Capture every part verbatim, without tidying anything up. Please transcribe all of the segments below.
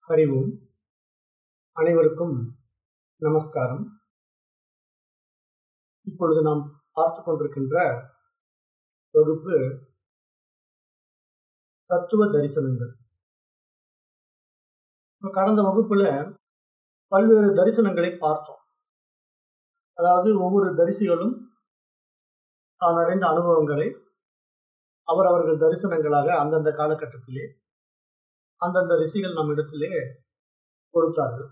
அறிவோம். அனைவருக்கும் நமஸ்காரம். இப்பொழுது நாம் பார்த்து கொண்டிருக்கின்ற வகுப்பு தத்துவ தரிசனங்கள். கடந்த வகுப்புல பல்வேறு தரிசனங்களை பார்த்தோம். அதாவது ஒவ்வொரு தரிசிகளும் தான் அடைந்த அனுபவங்களை அவரவர்கள் தரிசனங்களாக அந்தந்த காலகட்டத்திலே அந்தந்த ரிஷிகள் நம் இடத்திலே கொடுத்தார்கள்.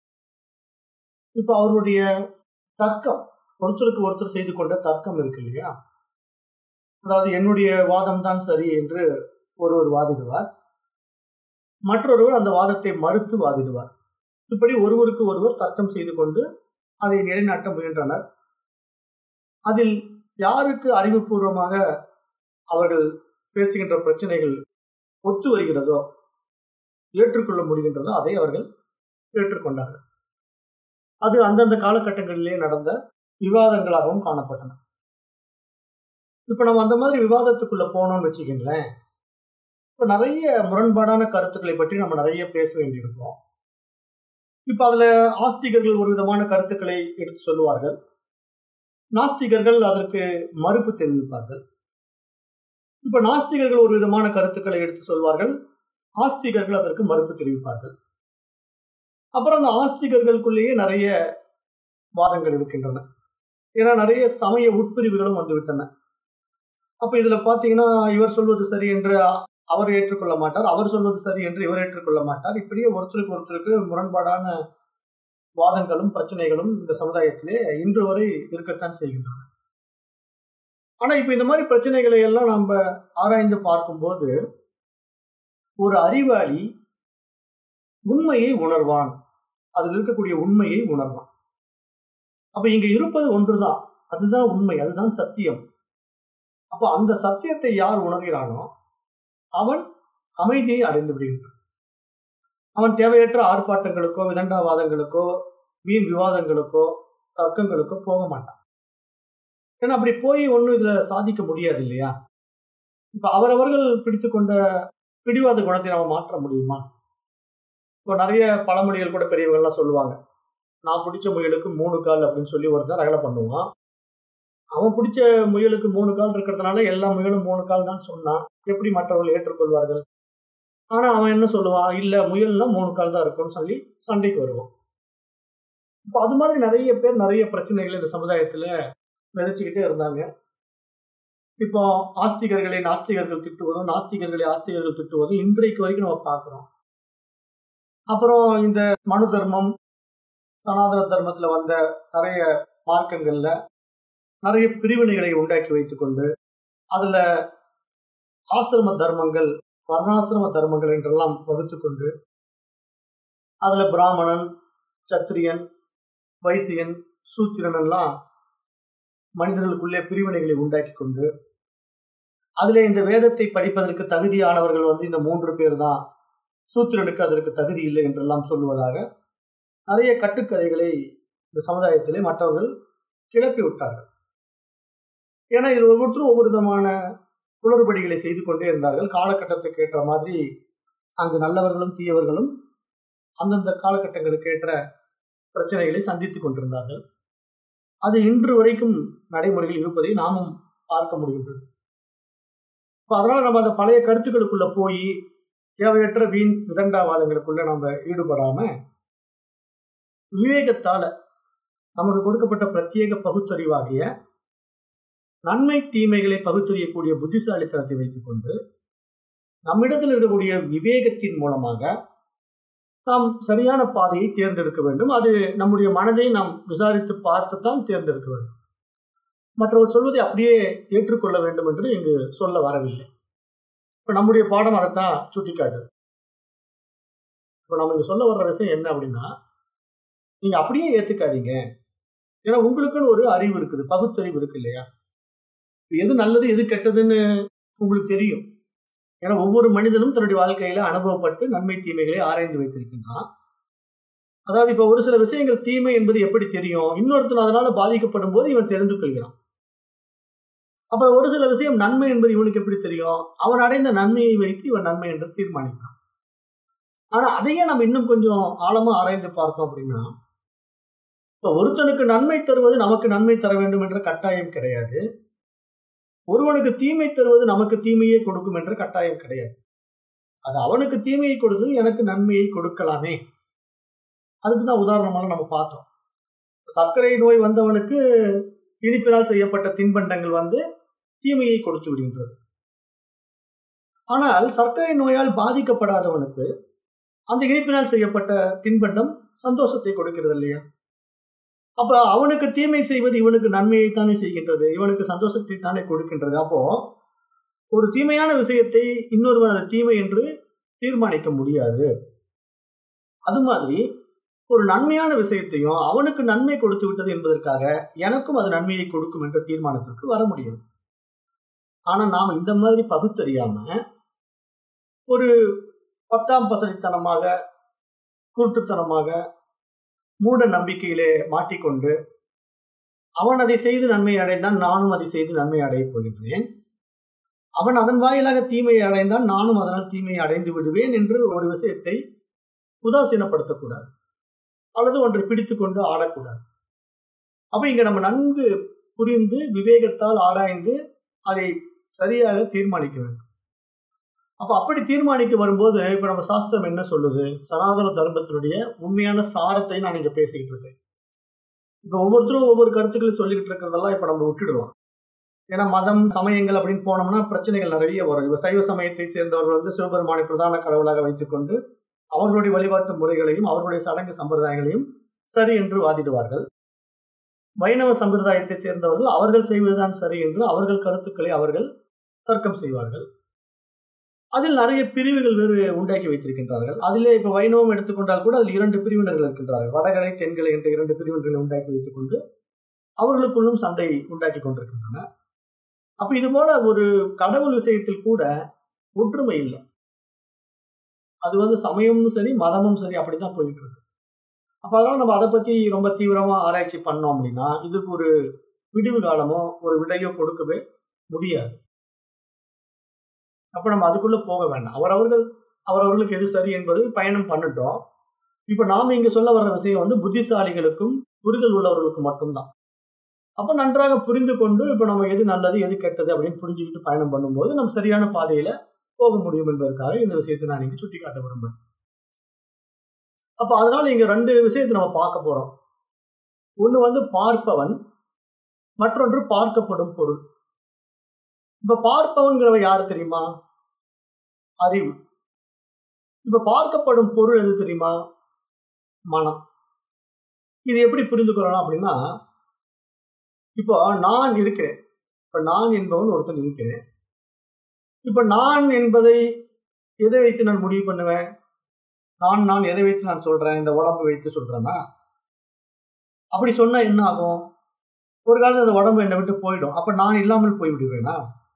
இப்ப அவருடைய தர்க்கம், ஒருத்தருக்கு ஒருத்தர் செய்து கொண்ட தர்க்கம் இருக்கு இல்லையா? அதாவது என்னுடைய வாதம் தான் சரி என்று ஒருவர் வாதிடுவார், மற்றொருவர் அந்த வாதத்தை மறுத்து வாதிடுவார். இப்படி ஒருவருக்கு ஒருவர் தர்க்கம் செய்து கொண்டு அதை நிலைநாட்ட முயன்றனர். அதில் யாருக்கு அறிவுபூர்வமாக அவர்கள் பேசுகின்ற பிரச்சனைகள் ஒத்து வருகிறதோ, ஏற்றுக்கொள்ள முடிகின்றதோ அதை அவர்கள் ஏற்றுக்கொண்டார்கள். அது அந்தந்த காலகட்டங்களிலே நடந்த விவாதங்களாகவும் காணப்பட்டன. இப்ப நம்ம அந்த மாதிரி விவாதத்துக்குள்ள போனோம்னு வச்சுக்கீங்களேன், இப்ப நிறைய முரண்பாடான கருத்துக்களை பற்றி நம்ம நிறைய பேச வேண்டியிருக்கோம். இப்ப அதுல ஆஸ்திகர்கள் ஒரு விதமான கருத்துக்களை எடுத்து சொல்லுவார்கள், நாஸ்திகர்கள் அதற்கு மறுப்பு தெரிவிப்பார்கள். இப்ப நாஸ்திகர்கள் ஒரு விதமான கருத்துக்களை எடுத்து சொல்வார்கள், ஆஸ்திகர்கள் அதற்கு மறுப்பு தெரிவிப்பார்கள். அப்புறம் அந்த ஆஸ்திகர்களுக்குள்ளேயே நிறைய வாதங்கள் இருக்கின்றன. ஏன்னா நிறைய சமய உட்பிரிவுகளும் வந்துவிட்டன. அப்ப இதுல பாத்தீங்கன்னா, இவர் சொல்வது சரி என்று அவர் ஏற்றுக்கொள்ள மாட்டார், அவர் சொல்வது சரி என்று இவர் ஏற்றுக்கொள்ள மாட்டார். இப்படியே ஒருத்தருக்கு ஒருத்தருக்கு முரண்பாடான வாதங்களும் பிரச்சனைகளும் இந்த சமுதாயத்திலே இன்று வரை இருக்கத்தான் செய்கின்றன. ஆனா இப்ப இந்த மாதிரி பிரச்சனைகளை எல்லாம் நம்ம ஆராய்ந்து பார்க்கும்போது, ஒரு அறிவாளி உண்மையை உணர்வான், அதில் இருக்கக்கூடிய உண்மையை உணர்வான். அப்ப இங்க இருப்பது ஒன்றுதான், அதுதான் உண்மை, அதுதான் சத்தியம். அப்ப அந்த சத்தியத்தை யார் உணர்கிறானோ அவன் அமைதியை அடைந்து விடுகின்றான். அவன் தேவையற்ற ஆர்ப்பாட்டங்களுக்கோ விதண்டாவாதங்களுக்கோ வீண் விவாதங்களுக்கோ தர்க்கங்களுக்கோ போக மாட்டான். ஏன்னா அப்படி போய் ஒன்றும் இதுல சாதிக்க முடியாது இல்லையா? இப்ப அவரவர்கள் பிடித்து கொண்ட பிடிவாத குணத்தை நம்ம மாற்ற முடியுமா? இப்போ நிறைய பழமொழிகள் கூட பெரியவங்கள்லாம் சொல்லுவாங்க, நான் பிடிச்ச முயலுக்கு மூணு கால் அப்படின்னு சொல்லி ஒருத்தர் ரகலை பண்ணுவான். அவன் பிடிச்ச முயலுக்கு மூணு கால் இருக்கிறதுனால எல்லா முயலும் மூணு கால் தான் சொன்னான், எப்படி மற்றவர்கள் ஏற்றுக்கொள்வார்கள்? ஆனா அவன் என்ன சொல்லுவான், இல்ல முயல்னா மூணு கால் தான் இருக்கும்னு சொல்லி சண்டைக்கு வருவான். இப்போ அது மாதிரி நிறைய பேர் நிறைய பிரச்சனைகள் இந்த சமுதாயத்துல விதைச்சுக்கிட்டே இருந்தாங்க. இப்போ ஆஸ்திகர்களை நாஸ்திகர்கள் திட்டுவதும், நாஸ்திகர்களை ஆஸ்திகர்கள் திட்டுவதும் இன்றைக்கு வரைக்கும் நம்ம பார்க்கிறோம். அப்புறம் இந்த மனு தர்மம், சனாதன தர்மத்துல வந்த நிறைய மார்க்கங்கள்ல நிறைய பிரிவினைகளை உண்டாக்கி வைத்துக் கொண்டு, அதுல ஆசிரம தர்மங்கள், வர்ணாசிரம தர்மங்கள் என்றெல்லாம் வகுத்து கொண்டு, அதுல பிராமணன், சத்திரியன், வைசியன், சூத்திரன் எல்லாம் மனிதர்களுக்குள்ளே பிரிவினைகளை உண்டாக்கி கொண்டு, அதிலே இந்த வேதத்தை படிப்பதற்கு தகுதியானவர்கள் வந்து இந்த மூன்று பேர் தான், சூத்திரனுக்கு அதற்கு தகுதி இல்லை என்றெல்லாம் சொல்லுவதாக நிறைய கட்டுக்கதைகளை இந்த சமுதாயத்திலே மற்றவர்கள் கிளப்பி விட்டார்கள். ஏன்னா இதில் ஒவ்வொருத்தரும் ஒவ்வொரு விதமான குளறுபடிகளை செய்து கொண்டே இருந்தார்கள். காலகட்டத்துக்கு ஏற்ற மாதிரி அங்கு நல்லவர்களும் தீயவர்களும் அந்தந்த காலகட்டங்களுக்கு ஏற்ற பிரச்சனைகளை சந்தித்துக் கொண்டிருந்தார்கள். அது இன்று வரைக்கும் நடைமுறையில் இருப்பதை நாமும் பார்க்க முடிகின்றது. இப்போ அதனால நம்ம அந்த பழைய கருத்துக்களுக்குள்ள போய் தேவையற்ற வீண் விதண்டாவாதங்களுக்குள்ள நம்ம ஈடுபடாம, விவேகத்தால நமக்கு கொடுக்கப்பட்ட பிரத்யேக பகுத்தறிவாகிய நன்மை தீமைகளை பகுத்தறியக்கூடிய புத்திசாலித்தனத்தை வைத்துக் கொண்டு நம்மிடத்தில் இருக்கக்கூடிய விவேகத்தின் மூலமாக நாம் சரியான பாதையை தேர்ந்தெடுக்க வேண்டும். அது நம்முடைய மனதை நாம் விசாரித்து பார்த்துத்தான் தேர்ந்தெடுக்க வேண்டும். மற்றவர் சொல்வதை அப்படியே ஏற்றுக்கொள்ள வேண்டும் என்று இங்கு சொல்ல வரவில்லை. இப்ப நம்முடைய பாடம் அதைத்தான் சுட்டிக்காட்டுது. இப்ப நம்ம இங்க சொல்ல வர்ற விஷயம் என்ன அப்படின்னா, நீங்க அப்படியே ஏத்துக்காதீங்க. ஏன்னா உங்களுக்குன்னு ஒரு அறிவு இருக்குது, பகுத்தறிவு இருக்கு இல்லையா? எது நல்லது எது கெட்டதுன்னு உங்களுக்கு தெரியும். ஏன்னா ஒவ்வொரு மனிதனும் தன்னுடைய வாழ்க்கையில அனுபவப்பட்டு நன்மை தீமைகளை ஆராய்ந்து வைத்திருக்கின்றான். அதாவது இப்ப ஒரு சில விஷயங்கள் தீமை என்பது எப்படி தெரியும், இன்னொருத்தன் அதனால பாதிக்கப்படும் போது இவன் தெரிந்து கொள்கிறான். அப்புறம் ஒரு சில விஷயம் நன்மை என்பது இவனுக்கு எப்படி தெரியும், அவன் அடைந்த நன்மையை வைத்து இவன் நன்மை என்று தீர்மானிக்கிறான். ஆனா அதையே நம்ம இன்னும் கொஞ்சம் ஆழமா ஆராய்ந்து பார்த்தோம் அப்படின்னா, இப்ப ஒருத்தனுக்கு நன்மை தருவது நமக்கு நன்மை தர வேண்டும் என்ற கட்டாயம் கிடையாது. ஒருவனுக்கு தீமை தருவது நமக்கு தீமையே கொடுக்கும் என்ற கட்டாயம் கிடையாது. அது அவனுக்கு தீமையை கொடுத்து எனக்கு நன்மையை கொடுக்கலாமே. அதுக்கு தான் உதாரணமாக நம்ம பார்த்தோம். சர்க்கரை நோய் வந்தவனுக்கு இனிப்பினால் செய்யப்பட்ட தின்பண்டங்கள் வந்து தீமையை கொடுத்து விடுகின்றது. ஆனால் சர்க்கரை நோயால் பாதிக்கப்படாதவனுக்கு அந்த இனிப்பினால் செய்யப்பட்ட தின்பண்டம் சந்தோஷத்தை கொடுக்கிறது இல்லையா? அப்ப அவனுக்கு தீமை செய்வது இவனுக்கு நன்மையை தானே செய்கின்றது, இவனுக்கு சந்தோஷத்தை தானே கொடுக்கின்றது. அப்போ ஒரு தீமையான விஷயத்தை இன்னொருவன் அது தீமை என்று தீர்மானிக்க முடியாது. அது மாதிரி ஒரு நன்மையான விஷயத்தையும் அவனுக்கு நன்மை கொடுத்து விட்டது என்பதற்காக எனக்கும் அது நன்மையை கொடுக்கும் என்ற தீர்மானத்திற்கு வர முடியாது. ஆனா நாம இந்த மாதிரி பகுத்தறியாம ஒரு பத்தாம் பசலித்தனமாக, கூட்டுத்தனமாக, மூட நம்பிக்கையிலே மாட்டிக்கொண்டு அவன் அதை செய்து நன்மை அடைந்தான், நானும் அதை செய்து நன்மை அடையப் போகின்றேன். அவன் அதன் வாயிலாக தீமையை அடைந்தான், நானும் அதனால் தீமையை அடைந்து விடுவேன் என்று ஒரு விஷயத்தை உதாசீனப்படுத்தக்கூடாது, அல்லது ஒன்றை பிடித்துக் கொண்டு ஆடக்கூடாது. அப்ப இங்க நம்ம நன்கு புரிந்து விவேகத்தால் ஆராய்ந்து அதை சரியாக தீர்மானிக்க வேண்டும். அப்ப அப்படி தீர்மானிக்க வரும்போது இப்ப நம்ம சாஸ்திரம் என்ன சொல்லுது, சனாதன தர்மத்தினுடைய உண்மையான சாரத்தை நான் இங்க பேசிக்கிட்டு இருக்கேன். இப்ப ஒவ்வொருத்தரும் ஒவ்வொரு கருத்துக்களை சொல்லிக்கிட்டு இருக்கிறதெல்லாம் இப்ப நம்ம விட்டுடலாம். ஏன்னா மதம், சமயங்கள் அப்படின்னு போனோம்னா பிரச்சனைகள் நிறைய வரும். இப்ப சைவ சமயத்தை சேர்ந்தவர்கள் வந்து சிவபெருமானை பிரதான கடவுளாக வைத்துக் கொண்டு அவர்களுடைய வழிபாட்டு முறைகளையும் அவர்களுடைய சடங்கு சம்பிரதாயங்களையும் சரி என்று வாதிடுவார்கள். வைணவ சம்பிரதாயத்தை சேர்ந்தவர்கள் அவர்கள் செய்வதுதான் சரி என்று அவர்கள் கருத்துக்களை அவர்கள் தர்க்கம் செய்வார்கள். அதில் நிறைய பிரிவுகள் வேறு உண்டாக்கி வைத்திருக்கின்றார்கள். அதிலே இப்ப வைணவம் எடுத்துக்கொண்டால் கூட அதில் இரண்டு பிரிவினர்கள் இருக்கின்றார்கள். வடகலை, தென்கலை என்ற இரண்டு பிரிவினர்களை உண்டாக்கி வைத்துக் கொண்டு அவர்களுக்குள்ளும் சண்டை உண்டாக்கி கொண்டிருக்கின்றன. அப்ப இது போல ஒரு கடவுள் விஷயத்தில் கூட ஒற்றுமை இல்லை. அது வந்து சமயமும் சரி, மதமும் சரி, அப்படித்தான் போயிட்டு இருக்கு. அப்ப அதனால நம்ம அதை பத்தி ரொம்ப தீவிரமா ஆராய்ச்சி பண்ணோம் அப்படின்னா இதுக்கு ஒரு விடிவு காலமோ ஒரு விடையோ கொடுக்கவே முடியாது. அப்ப நம்ம அதுக்குள்ள போக வேண்டாம். அவரவர்கள் அவரவர்களுக்கு எது சரி என்பது பயணம் பண்ணட்டும். இப்ப நாம இங்க சொல்ல வர்ற விஷயம் வந்து புத்திசாலிகளுக்கும் புரிதல் உள்ளவர்களுக்கும் மட்டும்தான். அப்ப நன்றாக புரிந்து கொண்டு இப்ப நம்ம எது நல்லது எது கெட்டது அப்படின்னு புரிஞ்சுக்கிட்டு பயணம் பண்ணும்போது நம்ம சரியான பாதையில போக முடியும் என்பதற்காக இந்த விஷயத்தை நான் இங்க சுட்டி காட்ட விரும்புறேன். அப்ப அதனால இங்க ரெண்டு விஷயத்தை நம்ம பார்க்க போறோம். ஒண்ணு வந்து பார்ப்பவன், மற்றொன்று பார்க்கப்படும் பொருள். இப்ப பார்ப்பவன்கிறவ யாரு தெரியுமா? அறிவு. இப்ப பார்க்கப்படும் பொருள் எது தெரியுமா? மனம். இது எப்படி புரிந்து கொள்ளலாம் அப்படின்னா, இப்போ நான் இருக்கிறேன். இப்ப நான் என்பவன் ஒருத்தன் இருக்கிறேன். இப்ப நான் என்பதை எதை வைத்து நான் முடிவு பண்ணுவேன்? நான் நான் எதை வைத்து நான் சொல்றேன்? இந்த உடம்பு வைத்து சொல்றேன்னா? அப்படி சொன்னா என்ன ஆகும்? ஒரு காலத்துல அந்த உடம்பு என்னை விட்டு போயிடும். அப்ப நான் இல்லாமல் போய் விடுவேனா?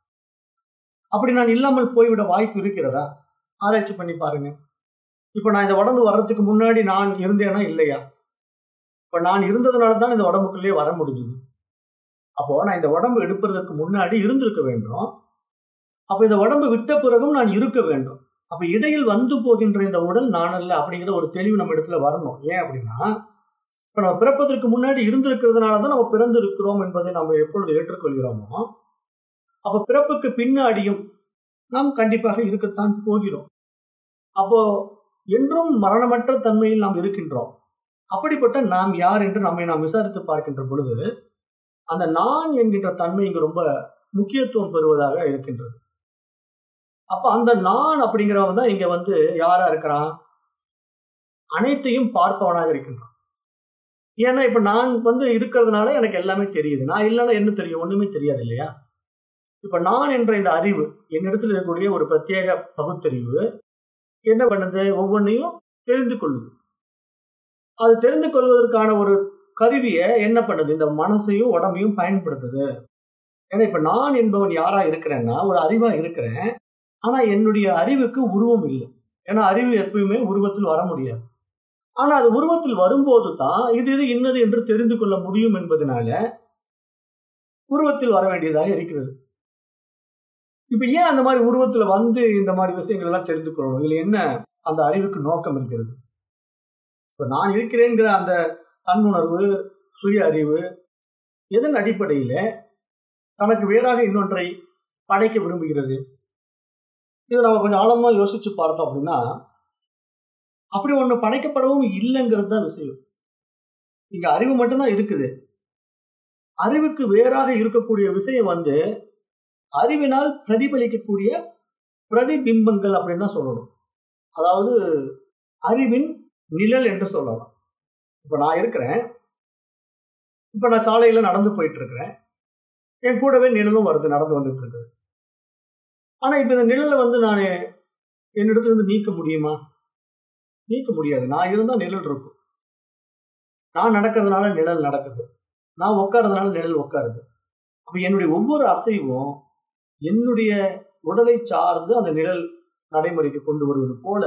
அப்படி நான் இல்லாமல் போய்விட வாய்ப்பு இருக்கிறதா? ஆராய்ச்சி பண்ணி பாருங்க. இப்ப நான் இந்த உடம்பு வர்றதுக்கு முன்னாடி நான் இருந்தேனா இல்லையா? இப்ப நான் இருந்ததுனால தான் இந்த உடம்புக்குள்ளேயே வர முடிஞ்சது. அப்போ நான் இந்த உடம்பு எடுப்பதற்கு முன்னாடி இருந்திருக்க வேண்டும். அப்ப இந்த உடம்பு விட்ட பிறகும் நான் இருக்க வேண்டும். அப்ப இடையில் வந்து போகின்ற இந்த உடல் நான் அல்ல அப்படிங்கிற ஒரு தெளிவு நம்ம இடத்துல வரணும். ஏன் அப்படின்னா, இப்ப நம்ம பிறப்பதற்கு முன்னாடி இருந்திருக்கிறதுனாலதான் நம்ம பிறந்து இருக்கிறோம் என்பதை நம்ம எப்பொழுது ஏற்றுக்கொள்கிறோமோ, அப்ப பிறப்புக்கு பின்னாடியும் நாம் கண்டிப்பாக இருக்கத்தான் போகிறோம். அப்போ என்றும் மரணமற்ற தன்மையில் நாம் இருக்கின்றோம். அப்படிப்பட்ட நாம் யார் என்று நம்மை நாம் விசாரித்து பார்க்கின்ற பொழுது அந்த நான் என்கின்ற தன்மை இங்கு ரொம்ப முக்கியத்துவம் பெறுவதாக இருக்கின்றது. அப்ப அந்த நான் அப்படிங்கிறவன் தான் இங்க வந்து யாரா இருக்கிறான்? அனைத்தையும் பார்ப்பவனாக இருக்கின்றான். ஏன்னா இப்ப நான் வந்து இருக்கிறதுனால எனக்கு எல்லாமே தெரியுது. நான் இல்லைன்னா என்ன தெரியும்? ஒண்ணுமே தெரியாது இல்லையா? இப்ப நான் என்ற இந்த அறிவு என்னிடத்தில் இருக்கக்கூடிய ஒரு பிரத்யேக பகுத்தறிவு என்ன பண்ணுது? ஒவ்வொன்றையும் தெரிந்து கொள்ளுது. அது தெரிந்து கொள்வதற்கான ஒரு கருவியை என்ன பண்ணுது? இந்த மனசையும் உடம்பையும் பயன்படுத்துது. ஏன்னா இப்ப நான் என்பவன் யாரா இருக்கிறேன்னா ஒரு அறிவா இருக்கிறேன். ஆனா என்னுடைய அறிவுக்கு உருவம் இல்லை. ஏன்னா அறிவு எப்பயுமே உருவத்தில் வர முடியாது. ஆனா அது உருவத்தில் வரும்போது தான் இது இது இன்னது என்று தெரிந்து கொள்ள முடியும் என்பதனால உருவத்தில் வர வேண்டியதாக இருக்கிறது. இப்ப ஏன் அந்த மாதிரி உருவத்துல வந்து இந்த மாதிரி விஷயங்கள் எல்லாம் தெரிந்து கொள்ளணும்? இதுல என்ன அந்த அறிவுக்கு நோக்கம் இருக்கிறது. இப்ப நான் இருக்கிறேங்கிற அந்த தன்னுணர்வு, சுய அறிவு எதன் அடிப்படையில தனக்கு வேறாக இன்னொன்றை படைக்க விரும்புகிறது? இதை நம்ம கொஞ்சம் ஆழமா யோசிச்சு பார்த்தோம் அப்படின்னா, அப்படி ஒண்ணு படைக்கப்படவும் இல்லைங்கிறது தான் விஷயம். இங்க அறிவு மட்டும்தான் இருக்குது. அறிவுக்கு வேறாக இருக்கக்கூடிய விஷயம் வந்து அறிவினால் பிரதிபலிக்கக்கூடிய பிரதிபிம்பங்கள் அப்படின்னு தான் சொல்லணும். அதாவது அறிவின் நிழல் என்று சொல்லலாம். இப்ப நான் இருக்கிறேன், இப்ப நான் சாலையில நடந்து போயிட்டு இருக்கிறேன், என் கூடவே நிழலும் வருது, நடந்து வந்துட்டு இருக்குது. ஆனா இப்ப இந்த நிழலை வந்து நான் என்னிடத்துல இருந்து நீக்க முடியுமா? நீக்க முடியாது. நான் இருந்தா நிழல் இருக்கும். நான் நடக்கிறதுனால நிழல் நடக்குது, நான் உட்கார்றதுனால நிழல் உட்காருது. அப்ப என்னுடைய ஒவ்வொரு அசைவும் என்னுடைய உடலை சார்ந்து அந்த நிழல் நடைமுறைக்கு கொண்டு வருவது போல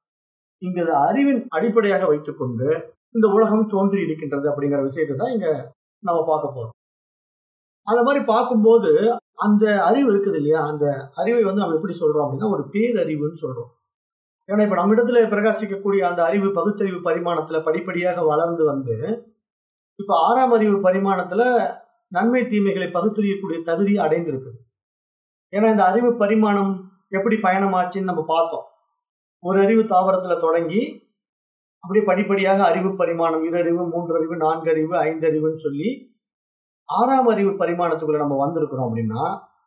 இங்க அறிவின் அடிப்படையாக வைத்துக் கொண்டு இந்த உலகம் தோன்றி இருக்கின்றது அப்படிங்கிற விஷயத்தை தான் இங்க நம்ம பார்க்க போறோம். அந்த மாதிரி பார்க்கும்போது அந்த அறிவு இருக்குது இல்லையா, அந்த அறிவை வந்து நம்ம எப்படி சொல்றோம் அப்படின்னா ஒரு பேரறிவுன்னு சொல்றோம். ஏன்னா இப்ப நம்ம இடத்துல பிரகாசிக்கக்கூடிய அந்த அறிவு பகுத்தறிவு பரிமாணத்துல படிப்படியாக வளர்ந்து வந்து இப்ப ஆறாம் அறிவு பரிமாணத்துல நன்மை தீமைகளை பகுத்தறியக்கூடிய தகுதி அடைந்திருக்குது. ஏன்னா இந்த அறிவு பரிமாணம் எப்படி பயணமாச்சுன்னு நம்ம பார்த்தோம். ஒரு அறிவு தாவரத்துல தொடங்கி அப்படியே படிப்படியாக அறிவு பரிமாணம் இரறிவு, மூன்றறிவு, நான்கறிவு, ஐந்தறிவுன்னு சொல்லி ஆறாம் அறிவு பரிமாணத்துக்குள்ள நம்ம வந்திருக்கிறோம். அப்படின்னா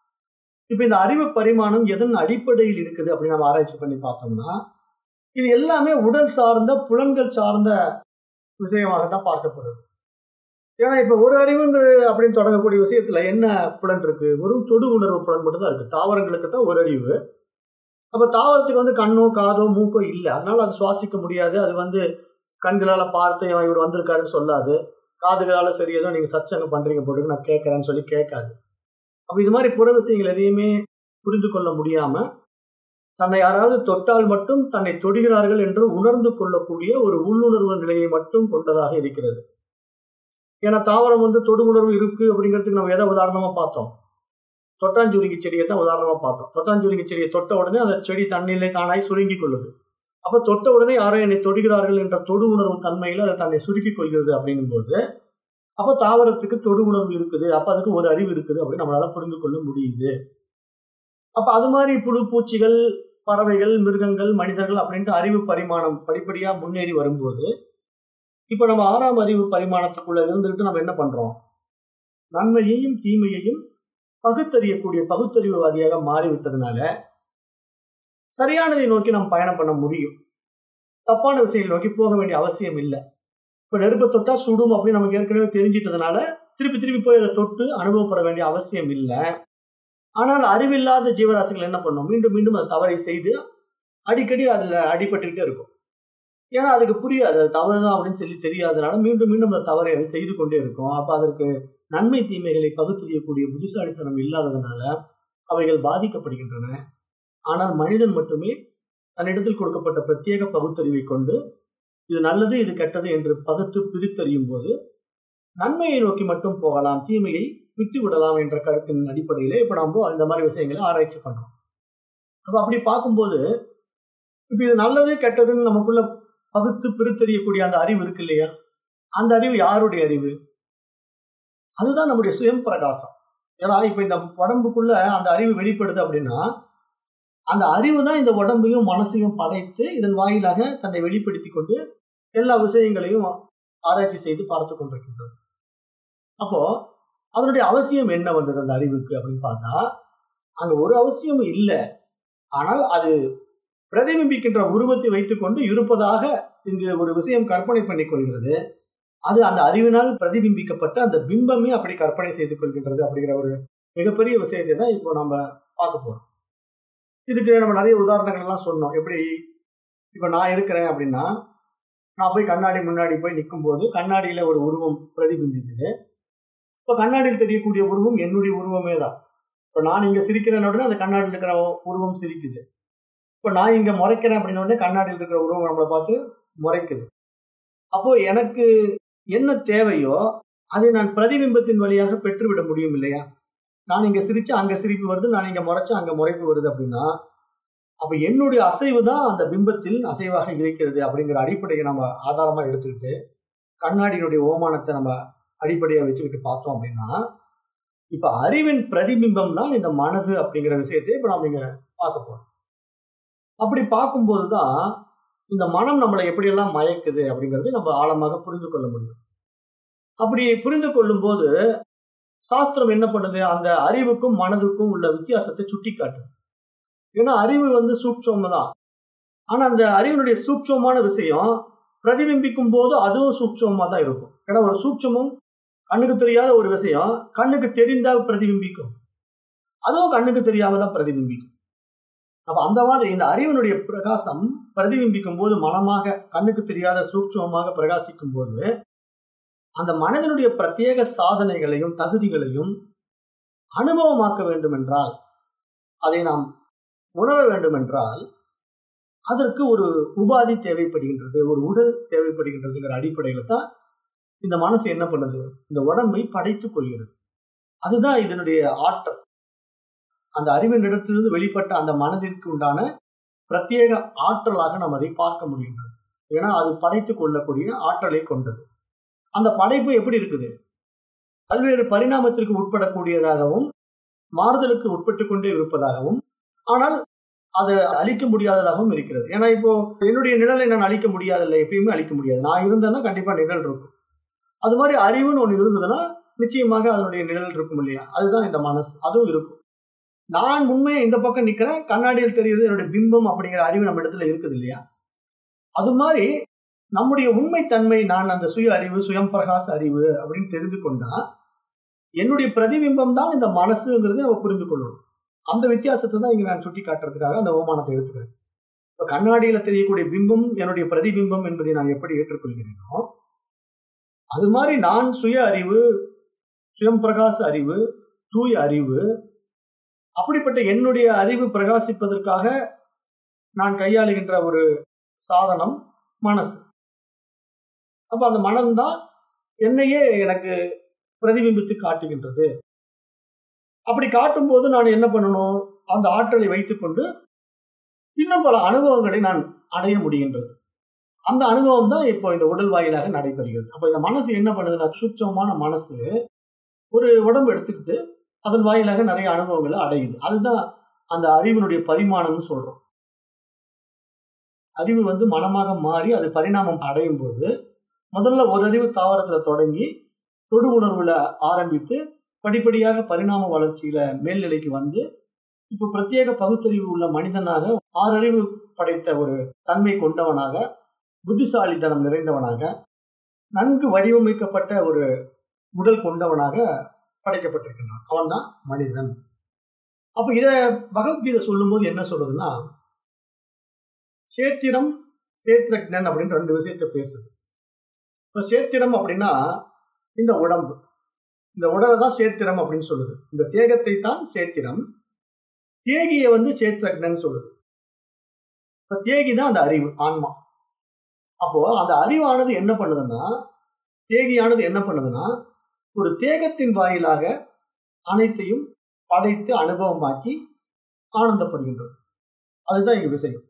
இப்ப இந்த அறிவு பரிமாணம் எதன் அடிப்படையில் இருக்குது அப்படின்னு நம்ம ஆராய்ச்சி பண்ணி பார்த்தோம்னா இது எல்லாமே உடல் சார்ந்த புலன்கள் சார்ந்த விஷயமாகத்தான் பார்க்கப்படுது. ஏன்னா இப்ப ஒரு அறிவுங்கிற அப்படின்னு தொடங்கக்கூடிய விஷயத்துல என்ன புலன் இருக்கு? ஒரு தொடு உணர்வு புலன் மட்டும் தான் இருக்கு. தாவரங்களுக்கு தான் ஒரு அறிவு. அப்ப தாவரத்துக்கு வந்து கண்ணோ காதோ மூக்கோ இல்லை, அதனால அது சுவாசிக்க முடியாது. அது வந்து கண்களால பார்த்து இவர் வந்திருக்காருன்னு சொல்லாது, காதுகளால சரி ஏதோ நீங்க சத்சங்கம் பண்றீங்க போட்டு நான் கேட்கறேன்னு சொல்லி கேட்காது. அப்ப இது மாதிரி புற விஷயங்கள் எதையுமே புரிந்து கொள்ள முடியாம தன்னை யாராவது தொட்டால் மட்டும் தன்னை தொடுகிறார்கள் என்று உணர்ந்து கொள்ளக்கூடிய ஒரு உள்ளுணர்வு நிலையை மட்டும் கொண்டதாக இருக்கிறது. ஏன்னா தாவரம் வந்து தொடு உணர்வு இருக்கு அப்படிங்கிறதுக்கு நம்ம எதை உதாரணமா பார்த்தோம்? தொட்டாஞ்சுருங்கி செடியை தான் உதாரணமா பார்த்தோம். தொட்டாஞ்சுருங்கி செடியை தொட்ட உடனே அந்த செடி தண்ணிலே தானாய் சுருங்கி கொள்ளுது. அப்ப தொட்ட உடனே யாரோ என்னை தொடுகிறார்கள் என்ற தொடு உணர்வு தன்மையில அதை தன்னை சுருக்கிக் கொள்கிறது அப்படின்னும் போது அப்ப தாவரத்துக்கு தொடு உணர்வு இருக்குது, அப்ப அதுக்கு ஒரு அறிவு இருக்குது அப்படின்னு நம்மளால புரிந்து கொள்ள முடியுது. அப்ப அது மாதிரி புழு பூச்சிகள், பறவைகள், மிருகங்கள், மனிதர்கள் அப்படின்ட்டு அறிவு பரிமாணம் படிப்படியா முன்னேறி வரும்போது இப்ப நம்ம ஆறாம் அறிவு பரிமாணத்துக்குள்ள இருந்துகிட்டு நம்ம என்ன பண்றோம்? நன்மையையும் தீமையையும் பகுத்தறியக்கூடிய பகுத்தறிவுவாதியாக மாறிவிட்டதுனால சரியானதை நோக்கி நம்ம பயணம் பண்ண முடியும். தப்பான விஷயங்களை நோக்கி போக வேண்டிய அவசியம் இல்லை. இப்ப நெருப்பை தொட்டா சுடும் அப்படின்னு நமக்கு ஏற்கனவே தெரிஞ்சிட்டதுனால திருப்பி திருப்பி போய் அதை தொட்டு அனுபவப்பட வேண்டிய அவசியம் இல்லை. ஆனால் அறிவில்லாத ஜீவராசிகள் என்ன பண்ணும்? மீண்டும் மீண்டும் அதை தவறை செய்து அடிக்கடி அதுல அடிபட்டுக்கிட்டே இருக்கும். ஏன்னா அதுக்கு புரியாது, அது தவறுதான் அப்படின்னு சொல்லி தெரியாதனால மீண்டும் மீண்டும் அந்த தவறை அதை செய்து கொண்டே இருக்கும். அப்ப அதற்கு நன்மை தீமைகளை பகுத்தறியக்கூடிய புத்திசாலித்தனம் இல்லாததுனால அவைகள் பாதிக்கப்படுகின்றன. ஆனால் மனிதன் மட்டுமே தன்னிடத்தில் கொடுக்கப்பட்ட பிரத்யேக பகுத்தறிவை கொண்டு இது நல்லது இது கெட்டது என்று பகுத்து பிரித்தறியும் போது நன்மையை நோக்கி மட்டும் போகலாம், தீமையை விட்டு விடலாம் என்ற கருத்தின் அடிப்படையிலே இப்ப நம்ம இந்த மாதிரி விஷயங்களை ஆராய்ச்சி பண்றோம். அப்ப அப்படி பார்க்கும்போது இப்ப இது நல்லது கெட்டதுன்னு நமக்குள்ள பகுத்து பிரித்தறியக்கூடிய அந்த அறிவு இருக்கு இல்லையா, அந்த அறிவு யாருடைய அறிவு? அதுதான் நம்முடைய சுயம் பிரகாசம். ஏன்னா இப்ப இந்த உடம்புக்குள்ள அந்த அறிவு வெளிப்படுது அப்படின்னா அந்த அறிவு தான் இந்த உடம்பையும் மனசையும் படைத்து இதன் வாயிலாக தன்னை வெளிப்படுத்தி கொண்டு எல்லா விஷயங்களையும் ஆராய்ச்சி செய்து பார்த்து கொண்டிருக்கின்றது. அப்போ அதனுடைய அவசியம் என்ன வந்தது அந்த அறிவுக்கு அப்படின்னு பார்த்தா அங்க ஒரு அவசியமும் இல்லை. ஆனால் அது பிரதிபிம்பிக்கின்ற உருவத்தை வைத்துக் கொண்டு இருப்பதாக இங்கு ஒரு விஷயம் கற்பனை பண்ணிக் கொள்கிறது. அது அந்த அறிவினால் பிரதிபிம்பிக்கப்பட்ட அந்த பிம்பமே அப்படி கற்பனை செய்து கொள்கின்றது அப்படிங்கிற ஒரு மிகப்பெரிய விஷயத்தை தான் இப்போ நம்ம பார்க்க போறோம். இதுக்கு நம்ம நிறைய உதாரணங்கள் எல்லாம் சொன்னோம். எப்படி இப்ப நான் இருக்கிறேன் அப்படின்னா நான் போய் கண்ணாடி முன்னாடி போய் நிற்கும் போது கண்ணாடியில ஒரு உருவம் பிரதிபிம்பிக்குது. இப்ப கண்ணாடியில் தெரியக்கூடிய உருவம் என்னுடைய உருவமே தான். இப்ப நான் இங்க சிரிக்கிறேன் உடனே அந்த கண்ணாடியில் இருக்கிற உருவம் சிரிக்குது. இப்ப நான் இங்க முறைக்கிறேன் அப்படின்னு உடனே கண்ணாடியில் இருக்கிற உருவம் நம்மளை பார்த்து முறைக்குது. அப்போ எனக்கு என்ன தேவையோ அதை நான் பிரதிபிம்பத்தின் வழியாக பெற்றுவிட முடியும் இல்லையா? நான் இங்க சிரிச்சு அங்க சிரிப்பு வருது, நான் இங்க முறைச்சு அங்க முறைப்பு வருது அப்படின்னா அப்ப என்னுடைய அசைவு தான் அந்த பிம்பத்தில் அசைவாக இருக்கிறது அப்படிங்கிற அடிப்படையை நம்ம ஆதாரமா எடுத்துக்கிட்டு கண்ணாடியினுடைய ஓமானத்தை நம்ம அடிப்படையா வச்சுக்கிட்டு பார்த்தோம் அப்படின்னா, இப்ப அறிவின் பிரதிபிம்பம் தான் இந்த மனசு அப்படிங்கிற விஷயத்தை இப்ப நாம இங்க பார்க்க போறோம். அப்படி பார்க்கும்போதுதான் இந்த மனம் நம்மளை எப்படியெல்லாம் மயக்குது அப்படிங்கறது நம்ம ஆழமாக புரிந்து கொள்ள முடியும். அப்படி புரிந்து கொள்ளும் போது சாஸ்திரம் என்ன பண்ணுது, அந்த அறிவுக்கும் மனதுக்கும் உள்ள வித்தியாசத்தை சுட்டி காட்டுது. ஏன்னா அறிவு வந்து சூட்சம் தான். ஆனா அந்த அறிவினுடைய சூட்சமான விஷயம் பிரதிபிம்பிக்கும் போது அதுவும் சூட்சமா தான் இருக்கும். ஏன்னா ஒரு சூட்சமும் கண்ணுக்கு தெரியாத ஒரு விஷயம் கண்ணுக்கு தெரிந்தா பிரதிபிம்பிக்கும், அதுவும் கண்ணுக்கு தெரியாம தான் பிரதிபிம்பிக்கும். அப்ப அந்த மாதிரி இந்த அறிவினுடைய பிரகாசம் பிரதிபிம்பிக்கும் போது மனமாக கண்ணுக்கு தெரியாத சூட்சமாக பிரகாசிக்கும் போது அந்த மனதினுடைய பிரத்யேக சாதனைகளையும் தகுதிகளையும் அனுபவமாக்க வேண்டும் என்றால், அதை நாம் உணர வேண்டும் என்றால் அதற்கு ஒரு உபாதி தேவைப்படுகின்றது, ஒரு உடல் தேவைப்படுகின்றதுங்கிற அடிப்படையில தான் இந்த மனசு என்ன பண்ணுது, இந்த உடம்பை படைத்துக் கொள்கிறது. அதுதான் இதனுடைய ஆற்றல். அந்த அறிவின் இடத்திலிருந்து வெளிப்பட்ட அந்த மனதிற்கு உண்டான பிரத்யேக ஆற்றலாக நாம் அதை பார்க்க முடிகின்றது. ஏன்னா அது படைத்துக் கொள்ளக்கூடிய ஆற்றலை கொண்டது. அந்த படைப்பு எப்படி இருக்குது, பல்வேறு பரிணாமத்திற்கு உட்படக்கூடியதாகவும் மாறுதலுக்கு உட்பட்டு கொண்டே இருப்பதாகவும், ஆனால் அதை அழிக்க முடியாததாகவும் இருக்கிறது. ஏன்னா இப்போ என்னுடைய நிழலை நான் அழிக்க முடியாதில்லை, எப்பயுமே அழிக்க முடியாது. நான் இருந்தேன்னா கண்டிப்பா நிழல் இருக்கும். அது மாதிரி அறிவுன்னு ஒண்ணு இருந்ததுன்னா நிச்சயமாக அதனுடைய நிழல் இருக்கும் இல்லையா, அதுதான் இந்த மனசு, அதுவும் இருக்கும். நான் உண்மையை இந்த பக்கம் நிக்கிறேன், கண்ணாடியில் தெரியுது என்னுடைய பிம்பம் அப்படிங்கிற அறிவு நம்ம இடத்துல இருக்குது இல்லையா. அது மாதிரி நம்முடைய உண்மைத்தன்மை, நான் அந்த சுய அறிவு, சுயம் பிரகாச அறிவு அப்படின்னு தெரிந்து கொண்டா என்னுடைய பிரதிபிம்பம் தான் இந்த மனசுங்கிறது நம்ம புரிந்து கொள்ளணும். அந்த வித்தியாசத்தை தான் இங்க நான் சுட்டி காட்டுறதுக்காக அந்த ஓமானத்தை எடுத்துக்கிறேன். இப்ப கண்ணாடியில தெரியக்கூடிய பிம்பம் என்னுடைய பிரதிபிம்பம் என்பதை நான் எப்படி ஏற்றுக்கொள்கிறேனோ, அது மாதிரி நான் சுய அறிவு, சுயம் பிரகாச அறிவு, தூய அறிவு, அப்படிப்பட்ட என்னுடைய அறிவு பிரகாசிப்பதற்காக நான் கையாளுகின்ற ஒரு சாதனம் மனசு. அப்ப அந்த மனம் தான் என்னையே எனக்கு பிரதிபிம்பித்து காட்டுகின்றது. அப்படி காட்டும் போது நான் என்ன பண்ணணும், அந்த ஆற்றலை வைத்துக் கொண்டு இன்னும் பல அனுபவங்களை நான் அடைய முடிகின்றது. அந்த அனுபவம் தான் இப்போ இந்த உடல் வாயிலாக நடைபெறுகிறது. அப்ப இந்த மனசு என்ன பண்ணுதுன்னா, சூட்சமான மனசு ஒரு உடம்பு எடுத்துக்கிட்டு அதன் வாயிலாக நிறைய அனுபவங்களை அடையுது. அதுதான் அந்த அறிவினுடைய பரிமாணம்னு சொல்றோம். அறிவு வந்து மனமாக மாறி அது பரிணாமம் அடையும் போது முதல்ல ஒரு அறிவு தாவரத்துல தொடங்கி தொடு உணர்வுல ஆரம்பித்து படிப்படியாக பரிணாம வளர்ச்சியில மேல்நிலைக்கு வந்து இப்ப பிரத்யேக பகுத்தறிவு உள்ள மனிதனாக, ஆறறிவு படைத்த ஒரு தன்மை கொண்டவனாக, புத்திசாலித்தனம் நிறைந்தவனாக, நன்கு வடிவமைக்கப்பட்ட ஒரு உடல் கொண்டவனாக படைக்கப்பட்டிருக்கின்றான். அவன் தான் மனிதன். அப்ப இத பகவத்கீதை சொல்லும் போது என்ன சொல்றதுன்னா, சேத்திரம் சேத்திரக்ஞன் அப்படின்னு ரெண்டு விஷயத்த பேசுது. இப்ப சேத்திரம் அப்படின்னா இந்த உடம்பு, இந்த உடலை தான் சேத்திரம் அப்படின்னு சொல்லுது. இந்த தேகத்தை தான் சேத்திரம், தேகிய வந்து சேத்திரக்ஞன் சொல்லுது. இப்ப தேகி தான் அந்த அறிவு, ஆன்மா. அப்போ அந்த அறிவானது என்ன பண்ணுதுன்னா, தேகியானது என்ன பண்ணுதுன்னா, ஒரு தேகத்தின் வாயிலாக அனைத்தையும் படைத்து அனுபவமாக்கி ஆனந்தப்படுகின்றது. அதுதான் இங்க விஷயம்.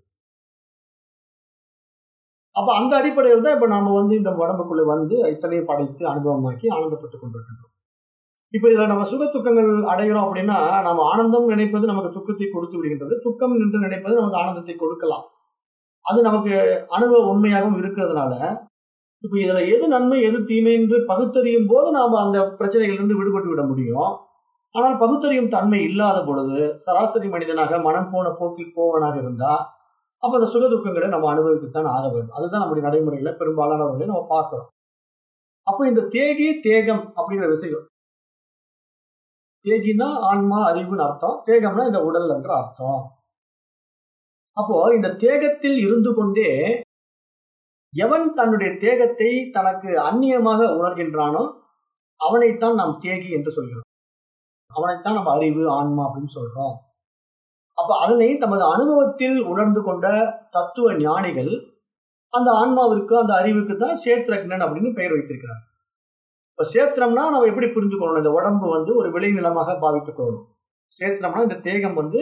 அப்ப அந்த அடிப்படையில் தான் இப்ப நாம வந்து இந்த உடம்புக்குள்ள வந்து இத்தனையும் படைத்து அனுபவமாக்கி ஆனந்தப்பட்டுக் கொண்டிருக்கின்றோம். இப்ப இதுல நம்ம சுக துக்கங்கள் அடைகிறோம் அப்படின்னா, நம்ம ஆனந்தம் நினைப்பது நமக்கு துக்கத்தை கொடுத்து விடுகின்றது, துக்கம் என்று நினைப்பது நமக்கு ஆனந்தத்தை கொடுக்கலாம். அது நமக்கு அனுபவ உண்மையாகவும் இருக்கிறதுனால, இப்ப இதுல எது நன்மை எது தீமை என்று பகுத்தறியும் போது நாம அந்த பிரச்சனைகளிலிருந்து விடுபட்டு விட முடியும். ஆனால் பகுத்தறியும் தன்மை இல்லாத பொழுது, சராசரி மனிதனாக மனம் போன போக்கில் போவனாக இருந்தா, அப்ப அந்த சுக துக்கங்களை நம்ம அனுபவித்துத்தான் ஆக வேண்டும். அதுதான் நம்முடைய நடைமுறையில பெரும்பாலானவர்களை நம்ம பார்க்கிறோம். அப்ப இந்த தேகி தேகம் அப்படிங்கிற விஷயம், தேகினா ஆன்மா அறிவுன்னு அர்த்தம், தேகம்னா இந்த உடல் என்ற அர்த்தம். அப்போ இந்த தேகத்தில் இருந்து கொண்டே எவன் தன்னுடைய தேகத்தை தனக்கு அந்நியமாக உணர்கின்றானோ அவனைத்தான் நாம் தேகி என்று சொல்கிறோம். அவனைத்தான் நம்ம அறிவு ஆன்மா அப்படின்னு சொல்றோம். அப்ப அதனை தமது அனுபவத்தில் உணர்ந்து கொண்ட தத்துவ ஞானிகள் அந்த ஆன்மாவிற்கு, அந்த அறிவுக்கு தான் சேத்திரக்ஞன் அப்படின்னு பெயர் வைத்திருக்கிறார். இப்ப சேத்திரம்னா நம்ம எப்படி புரிஞ்சுக்கணும், இந்த உடம்பு வந்து ஒரு விளைநிலமாக பாவித்துக் கொள்ளணும். சேத்திரம்னா இந்த தேகம் வந்து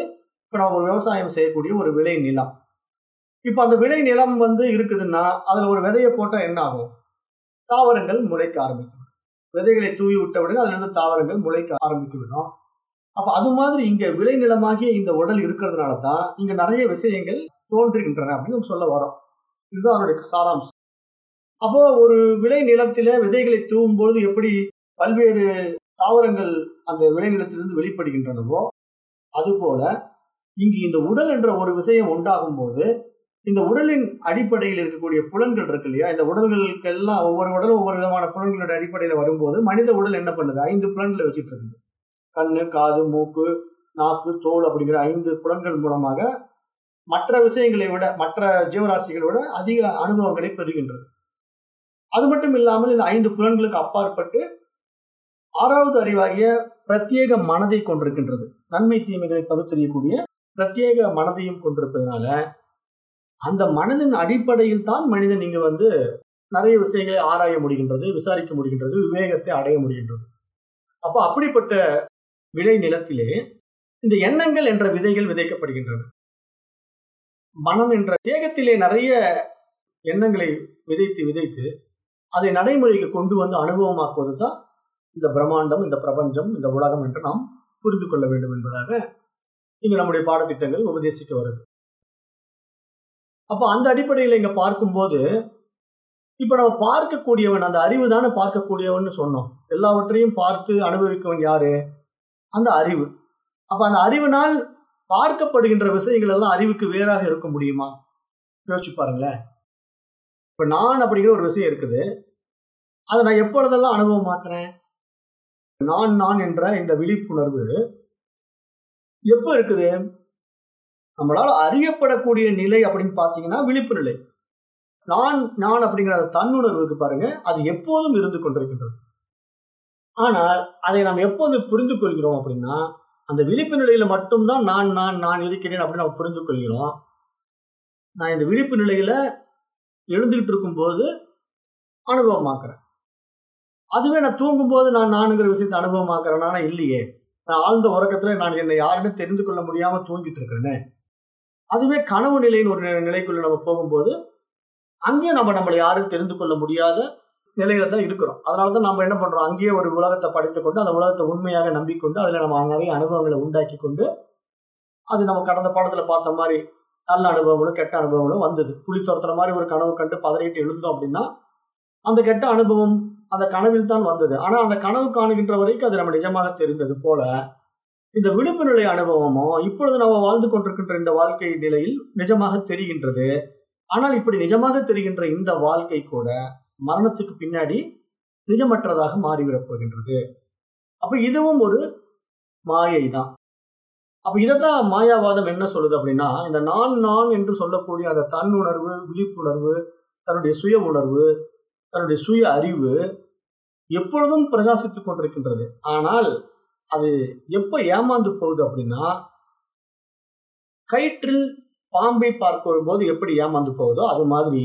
இப்ப நம்ம ஒரு விவசாயம் செய்யக்கூடிய ஒரு விளை நிலம். இப்ப அந்த விளை நிலம் வந்து இருக்குதுன்னா அதுல ஒரு விதையை போட்டா என்ன ஆகும்? தாவரங்கள் முளைக்க ஆரம்பிக்கும். விதைகளை தூவி விட்டவுடனே அதுல இருந்து தாவரங்கள் முளைக்க ஆரம்பித்து விடும். அப்ப அது மாதிரி இங்க விளை நிலமாகிய இந்த உடல் இருக்கிறதுனால தான் இங்க நிறைய விஷயங்கள் தோன்றுகின்றன அப்படின்னு நம்ம சொல்ல வரோம். இதுதான் அவருடைய சாராம்சம். அப்போ ஒரு விளை நிலத்தில விதைகளை தூவும் பொழுது எப்படி பல்வேறு தாவரங்கள் அந்த விளை நிலத்திலிருந்து வெளிப்படுகின்றனவோ அதுபோல இங்கு இந்த உடல் என்ற ஒரு விஷயம் உண்டாகும் போது இந்த உடலின் அடிப்படையில் இருக்கக்கூடிய புலன்கள் இருக்கு இல்லையா, இந்த உடல்களுக்கு எல்லாம் ஒவ்வொரு உடலும் ஒவ்வொரு விதமான புலன்களோட அடிப்படையில வரும்போது மனித உடல் என்ன பண்ணுது? ஐந்து புலன்களை வச்சுட்டு இருக்குது. கண்ணு, காது, மூக்கு, நாக்கு, தோல் அப்படிங்கிற ஐந்து புலன்கள் மூலமாக மற்ற விஷயங்களை விட மற்ற ஜீவராசிகளோட அதிக அனுபவங்களை பெறுகின்றது. அது மட்டும் இல்லாமல் இந்த ஐந்து புலன்களுக்கு அப்பாற்பட்டு ஆறாவது அறிவாகிய பிரத்யேக மனதை கொண்டிருக்கின்றது. நன்மை தீமைகளை பகுத்தறியக்கூடிய பிரத்யேக மனதையும் கொண்டிருப்பதனால அந்த மனதின் அடிப்படையில் தான் மனிதன் இங்கு வந்து நிறைய விஷயங்களை ஆராய முடிகின்றது, விசாரிக்க முடிகின்றது, விவேகத்தை அடைய முடிகின்றது. அப்ப அப்படிப்பட்ட விளை நிலத்திலே இந்த எண்ணங்கள் என்ற விதைகள் விதைக்கப்படுகின்றன. மனம் என்ற தேகத்திலே நிறைய எண்ணங்களை விதைத்து விதைத்து அதை நடைமுறைக்கு கொண்டு வந்து அனுபவமாக்குவது தான் இந்த பிரம்மாண்டம், இந்த பிரபஞ்சம், இந்த உலகம் என்று நாம் புரிந்து கொள்ள வேண்டும் என்பதாக இங்க நம்முடைய பாடத்திட்டங்கள் உபதேசிக்க வருது. அப்ப அந்த அடிப்படையில் இங்க பார்க்கும்போது இப்ப நம்ம பார்க்கக்கூடியவன், அந்த அறிவு தானே பார்க்கக்கூடியவன் சொன்னோம். எல்லாவற்றையும் பார்த்து அனுபவிக்கவன் யாரு? அந்த அறிவு. அப்ப அந்த அறிவினால் பார்க்கப்படுகின்ற விஷயங்கள் எல்லாம் அறிவுக்கு வேறாக இருக்க முடியுமா? யோசிச்சு பாருங்களேன். இப்ப நான் அப்படிங்கிற ஒரு விஷயம் இருக்குது. அதை நான் எப்பொழுதெல்லாம் அனுபவமாக்குறேன்? நான் நான் என்ற இந்த விழிப்புணர்வு எப்ப இருக்குது? நம்மளால அறியப்படக்கூடிய நிலை அப்படின்னு பாத்தீங்கன்னா விழிப்பு நிலை. நான் நான் அப்படிங்கிற தன்னுணர்வுக்கு பாருங்க, அது எப்போதும் இருந்து கொண்டிருக்கின்றது. ஆனால் அதை நாம் எப்போது புரிந்து கொள்கிறோம் அப்படின்னா அந்த விழிப்பு நிலையில மட்டும்தான் நான் நான் நான் இருக்கிறேன் அப்படின்னு நம்ம புரிந்து கொள்கிறோம். நான் இந்த விழிப்பு நிலையில எழுந்துகிட்டு இருக்கும் போது அனுபவமாக்குறேன். அதுவே நான் தூங்கும் போது நான் நானுங்கிற விஷயத்தை அனுபவமாக்குறேன்னா இல்லையே. நான் ஆழ்ந்த உறக்கத்துல நான் என்னை யாருன்னு தெரிந்து கொள்ள முடியாம தூங்கிட்டு இருக்கிறேன்னு. அதுவே கனவு நிலைன்னு ஒரு நிலைக்குள்ள நம்ம போகும்போது அங்கேயும் நம்ம நம்மளை யாரும் தெரிந்து கொள்ள முடியாத நிலையில தான் இருக்கிறோம். அதனாலதான் நம்ம என்ன பண்றோம்? அங்கேயே ஒரு உலகத்தை படைத்துக் கொண்டு அந்த உலகத்தை உண்மையாக நம்பிக்கொண்டு அதுல நம்ம நிறைய அனுபவங்களை உண்டாக்கி கொண்டு அது நம்ம கடந்த பாடத்துல பார்த்த மாதிரி நல்ல அனுபவங்களும் கெட்ட அனுபவங்களும் வந்தது. புலி துரத்துற மாதிரி ஒரு கனவு கண்டு பதறிட்டு எழுந்தோம் அப்படின்னா அந்த கெட்ட அனுபவம் அந்த கனவில் தான் வந்தது. ஆனா அந்த கனவு காணுகின்ற வரைக்கும் அது நம்ம நிஜமாக தெரிந்தது போல இந்த விழிப்பு நிலை அனுபவமோ இப்பொழுது நம்ம வாழ்ந்து கொண்டிருக்கின்ற இந்த வாழ்க்கை நிலையில் நிஜமாக தெரிகின்றது. ஆனால் இப்படி நிஜமாக தெரிகின்ற இந்த வாழ்க்கை கூட மரணத்துக்கு பின்னாடி நிஜமற்றதாக மாறிவிடப் போகின்றது. அப்ப இதுவும் ஒரு மாயை தான். அப்ப இதைத்தான் மாயாவாதம் என்ன சொல்லுது அப்படின்னா, இந்த நான் நான் என்று சொல்லக்கூடிய அந்த தன்னுணர்வு, விழிப்புணர்வு, தன்னுடைய சுய உணர்வு, தன்னுடைய சுய அறிவு எப்பொழுதும் பிரகாசித்துக் கொண்டிருக்கின்றது. ஆனால் அது எப்ப ஏமாந்து போகுது அப்படின்னா, கயிற்றில் பாம்பை பார்க்கும் போது எப்படி ஏமாந்து போகுதோ அது மாதிரி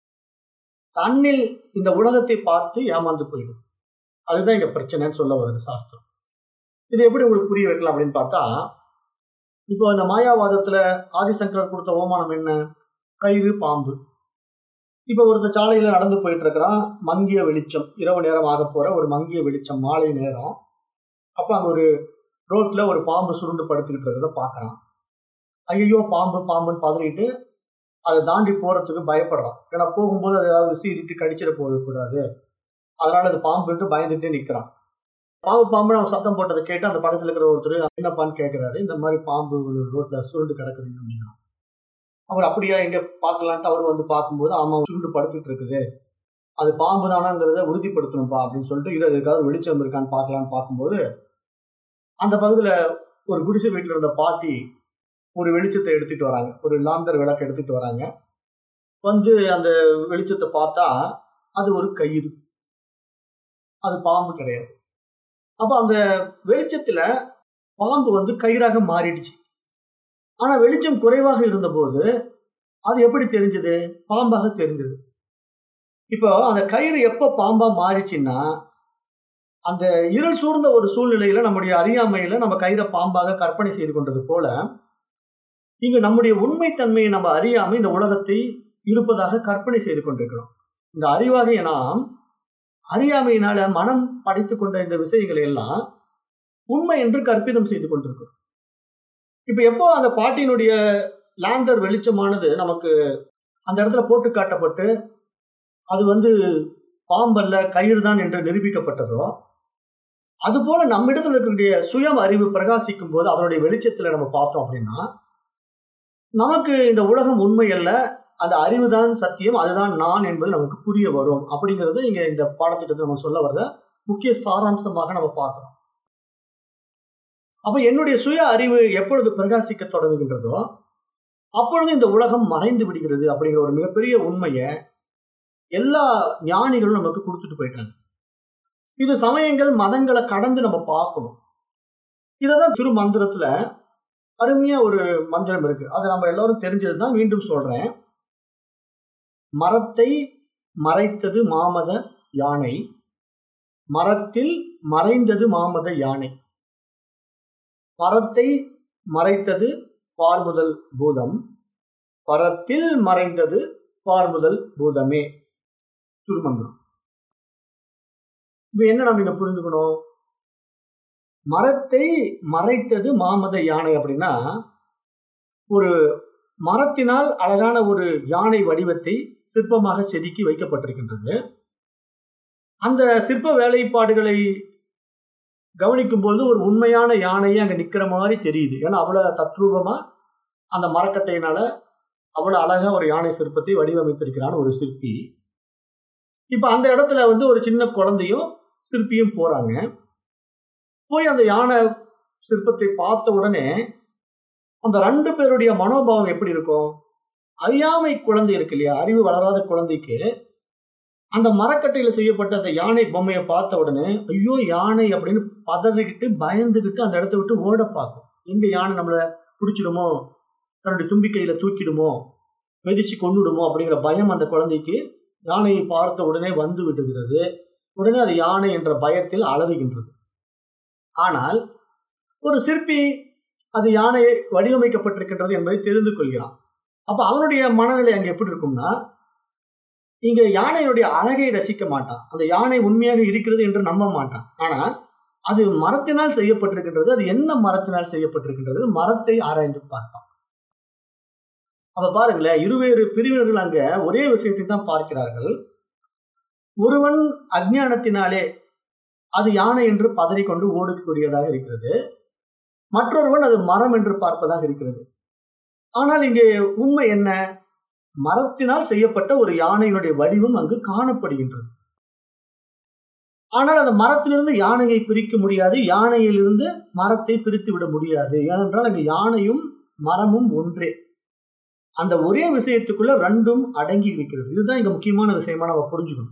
தன்னில் இந்த உலகத்தை பார்த்து ஏமாந்து போயிடும். அதுதான் இங்க பிரச்சனைன்னு சொல்ல வருது சாஸ்திரம். இது எப்படி உங்களுக்கு புரிய வைக்கலாம் அப்படின்னு பார்த்தா, இப்போ இந்த மாயாவாதத்துல ஆதிசங்கரர் கொடுத்த ஓமானம் என்ன? கயிறு, பாம்பு. இப்ப ஒருத்தர் சாலையில நடந்து போயிட்டு இருக்கிறான். மங்கிய வெளிச்சம், இரவு நேரம் ஆக போற ஒரு மங்கிய வெளிச்சம், மாலை நேரம். அப்ப அங்க ஒரு ரோட்ல ஒரு பாம்பு சுருண்டு படுத்துக்கிட்டு இருக்கிறத பாக்குறான். ஐயோ பாம்பு பாம்புன்னு பதறிட்டு அதை தாண்டி போறதுக்கு பயப்படுறான். ஏன்னா போகும்போது அது ஏதாவது சீறிட்டு கடிச்சிட போகக்கூடாது, அதனால அது பாம்புன்ட்டு பயந்துட்டே நிக்கிறான். பாம்பு பாம்புன்னு அவன் சத்தம் போட்டதை கேட்டு அந்த பக்கத்துல இருக்கிற ஒருத்தர் என்னப்பான்னு கேட்கிறாரு. இந்த மாதிரி பாம்பு ரோட்ல சுருண்டு கிடக்குதுன்னு அப்படின்னா, அவர் அப்படியா எங்க பாக்கலான்ட்டு அவரு வந்து பார்க்கும்போது ஆமா சுருண்டு படுத்துட்டு இருக்குது, அது பாம்பு தானாங்கிறத உறுதிப்படுத்தணும்பா அப்படின்னு சொல்லிட்டு இரு எதுக்காவது வெளிச்சம் இருக்கான்னு பாக்கலான்னு பார்க்கும்போது அந்த பகுதியில ஒரு குடிசை வீட்டுல இருந்த பாட்டி ஒரு வெளிச்சத்தை எடுத்துட்டு வராங்க. ஒரு லாந்தர் விளக்கு எடுத்துட்டு வராங்க. வந்து அந்த வெளிச்சத்தை பார்த்தா அது ஒரு கயிறு, அது பாம்பு கிடையாது. அப்ப அந்த வெளிச்சத்துல பாம்பு வந்து கயிறாக மாறிடுச்சு. ஆனா வெளிச்சம் குறைவாக இருந்த போது அது எப்படி தெரிஞ்சது? பாம்பாக தெரிஞ்சது. இப்போ அந்த கயிறு எப்ப பாம்பா மாறிச்சுன்னா, அந்த இருள் சூழ்ந்த ஒரு சூழ்நிலையில நம்முடைய அறியாமையில நம்ம கயிறை பாம்பாக கற்பனை செய்து கொண்டது போல இங்கு நம்முடைய உண்மைத்தன்மையை நம்ம அறியாம இந்த உலகத்தை இருப்பதாக கற்பனை செய்து கொண்டிருக்கிறோம். இந்த அறிவாகிய நாம் அறியாமையினால மனம் படைத்துக் கொண்ட இந்த விஷயங்களை எல்லாம் உண்மை என்று கற்பிதம் செய்து கொண்டிருக்கிறோம். இப்ப எப்போ அந்த பாட்டியினுடைய லாந்தர் வெளிச்சமானது நமக்கு அந்த இடத்துல போட்டு காட்டப்பட்டு அது வந்து பாம்பல்ல கயிறு தான் என்று நிரூபிக்கப்பட்டதோ, அது போல நம்மிடத்தில் இருக்கக்கூடிய சுயம் அறிவு பிரகாசிக்கும் போது அதனுடைய வெளிச்சத்துல நம்ம பார்த்தோம் அப்படின்னா, நமக்கு இந்த உலகம் உண்மை அல்ல, அந்த அறிவுதான் சத்தியம், அதுதான் நான் என்பது நமக்கு புரிய வரும். அப்படிங்கிறது இங்க இந்த பாடத்திட்டத்தை நம்ம சொல்ல வர்ற முக்கிய சாராம்சமாக நம்ம பார்க்கிறோம். அப்ப என்னுடைய சுய அறிவு எப்பொழுது பிரகாசிக்க தொடங்குகின்றதோ அப்பொழுது இந்த உலகம் மறைந்து விடுகிறது அப்படிங்கிற ஒரு மிகப்பெரிய உண்மையை எல்லா ஞானிகளும் நமக்கு கொடுத்துட்டு போயிட்டாங்க. இது சமயங்கள் மதங்களை கடந்து நம்ம பார்க்கணும். இததான் திரு மந்திரத்துல அருமையா ஒரு மந்திரம் இருக்கு. அதை நம்ம எல்லாரும் தெரிஞ்சதுதான், மீண்டும் சொல்றேன். மரத்தை மறைத்தது மாமத யானை, மரத்தில் மறைந்தது மாமத யானை. மரத்தை மறைத்தது பார்முதல் பூதம், பரத்தில் மறைந்தது பார்முதல் பூதமே. திருமந்திரம். இப்ப என்ன நம்ம இங்க புரிந்துக்கணும்? மரத்தை மறைத்தது மாமத யானை அப்படின்னா, ஒரு மரத்தினால் அழகான ஒரு யானை வடிவத்தை சிற்பமாக செதுக்கி வைக்கப்பட்டிருக்கின்றது. அந்த சிற்ப வேலைப்பாடுகளை கவனிக்கும் போது ஒரு உண்மையான யானையே அங்க நிக்கிற மாதிரி தெரியுது. ஏன்னா அவ்வளவு தத்ரூபமா அந்த மரக்கட்டையினால அவ்வளவு அழகா ஒரு யானை சிற்பத்தை வடிவமைத்திருக்கிறான் ஒரு சிற்பி. இப்ப அந்த இடத்துல வந்து ஒரு சின்ன குழந்தையும் சிற்பியும் போறாங்க. போய் அந்த யானை சிற்பத்தை பார்த்த உடனே அந்த ரெண்டு பேருடைய மனோபாவம் எப்படி இருக்கும்? அறியாமை குழந்தை இருக்கு இல்லையா, அறிவு வளராத குழந்தைக்கு அந்த மரக்கட்டையில செய்யப்பட்ட அந்த யானை பொம்மையை பார்த்த உடனே ஐயோ யானை அப்படின்னு பதறிக்கிட்டு பயந்துகிட்டு அந்த இடத்த விட்டு ஓட பார்க்கும். எங்க யானை நம்மளை பிடிச்சிடுமோ, தன்னுடைய தும்பிக்கையில தூக்கிடுமோ, மிதிச்சு கொண்டுடுமோ அப்படிங்கிற பயம் அந்த குழந்தைக்கு யானையை பார்த்த உடனே வந்து விடுகிறது. உடனே அது யானை என்ற பயத்தில் அலறுகின்றது. ஆனால் ஒரு சிற்பி அது யானை வடிவமைக்கப்பட்டிருக்கின்றது என்பதை தெரிந்து கொள்கிறான். அப்ப அவனுடைய மனநிலை அங்க எப்படி இருக்கும்னா, இங்க யானையினுடைய அழகை ரசிக்க மாட்டான், அந்த யானை உண்மையாக இருக்கிறது என்று நம்ப மாட்டான். ஆனா அது மரத்தினால் செய்யப்பட்டிருக்கின்றது, அது என்ன மரத்தினால் செய்யப்பட்டிருக்கின்றது, மரத்தை ஆராய்ந்து பார்ப்பான். அப்ப பாருங்களேன், இருவேறு பிரிவினர்கள் அங்க ஒரே விஷயத்தை தான் பார்க்கிறார்கள். ஒருவன் அஞ்ஞானத்தினாலே அது யானை என்று பதறிக்கொண்டு ஓடக்கூடியதாக இருக்கிறது, மற்றொருவன் அது மரம் என்று பார்ப்பதாக இருக்கிறது. ஆனால் இங்கே உண்மை என்ன? மரத்தினால் செய்யப்பட்ட ஒரு யானையினுடைய வடிவம் அங்கு காணப்படுகின்றது. ஆனால் அந்த மரத்திலிருந்து யானையை பிரிக்க முடியாது, யானையிலிருந்து மரத்தை பிரித்து விட முடியாது. ஏனென்றால் அங்கு யானையும் மரமும் ஒன்றே. அந்த ஒரே விஷயத்துக்குள்ள ரெண்டும் அடங்கி இருக்கிறது. இதுதான் இங்க முக்கியமான விஷயமா நம்ம புரிஞ்சுக்கணும்.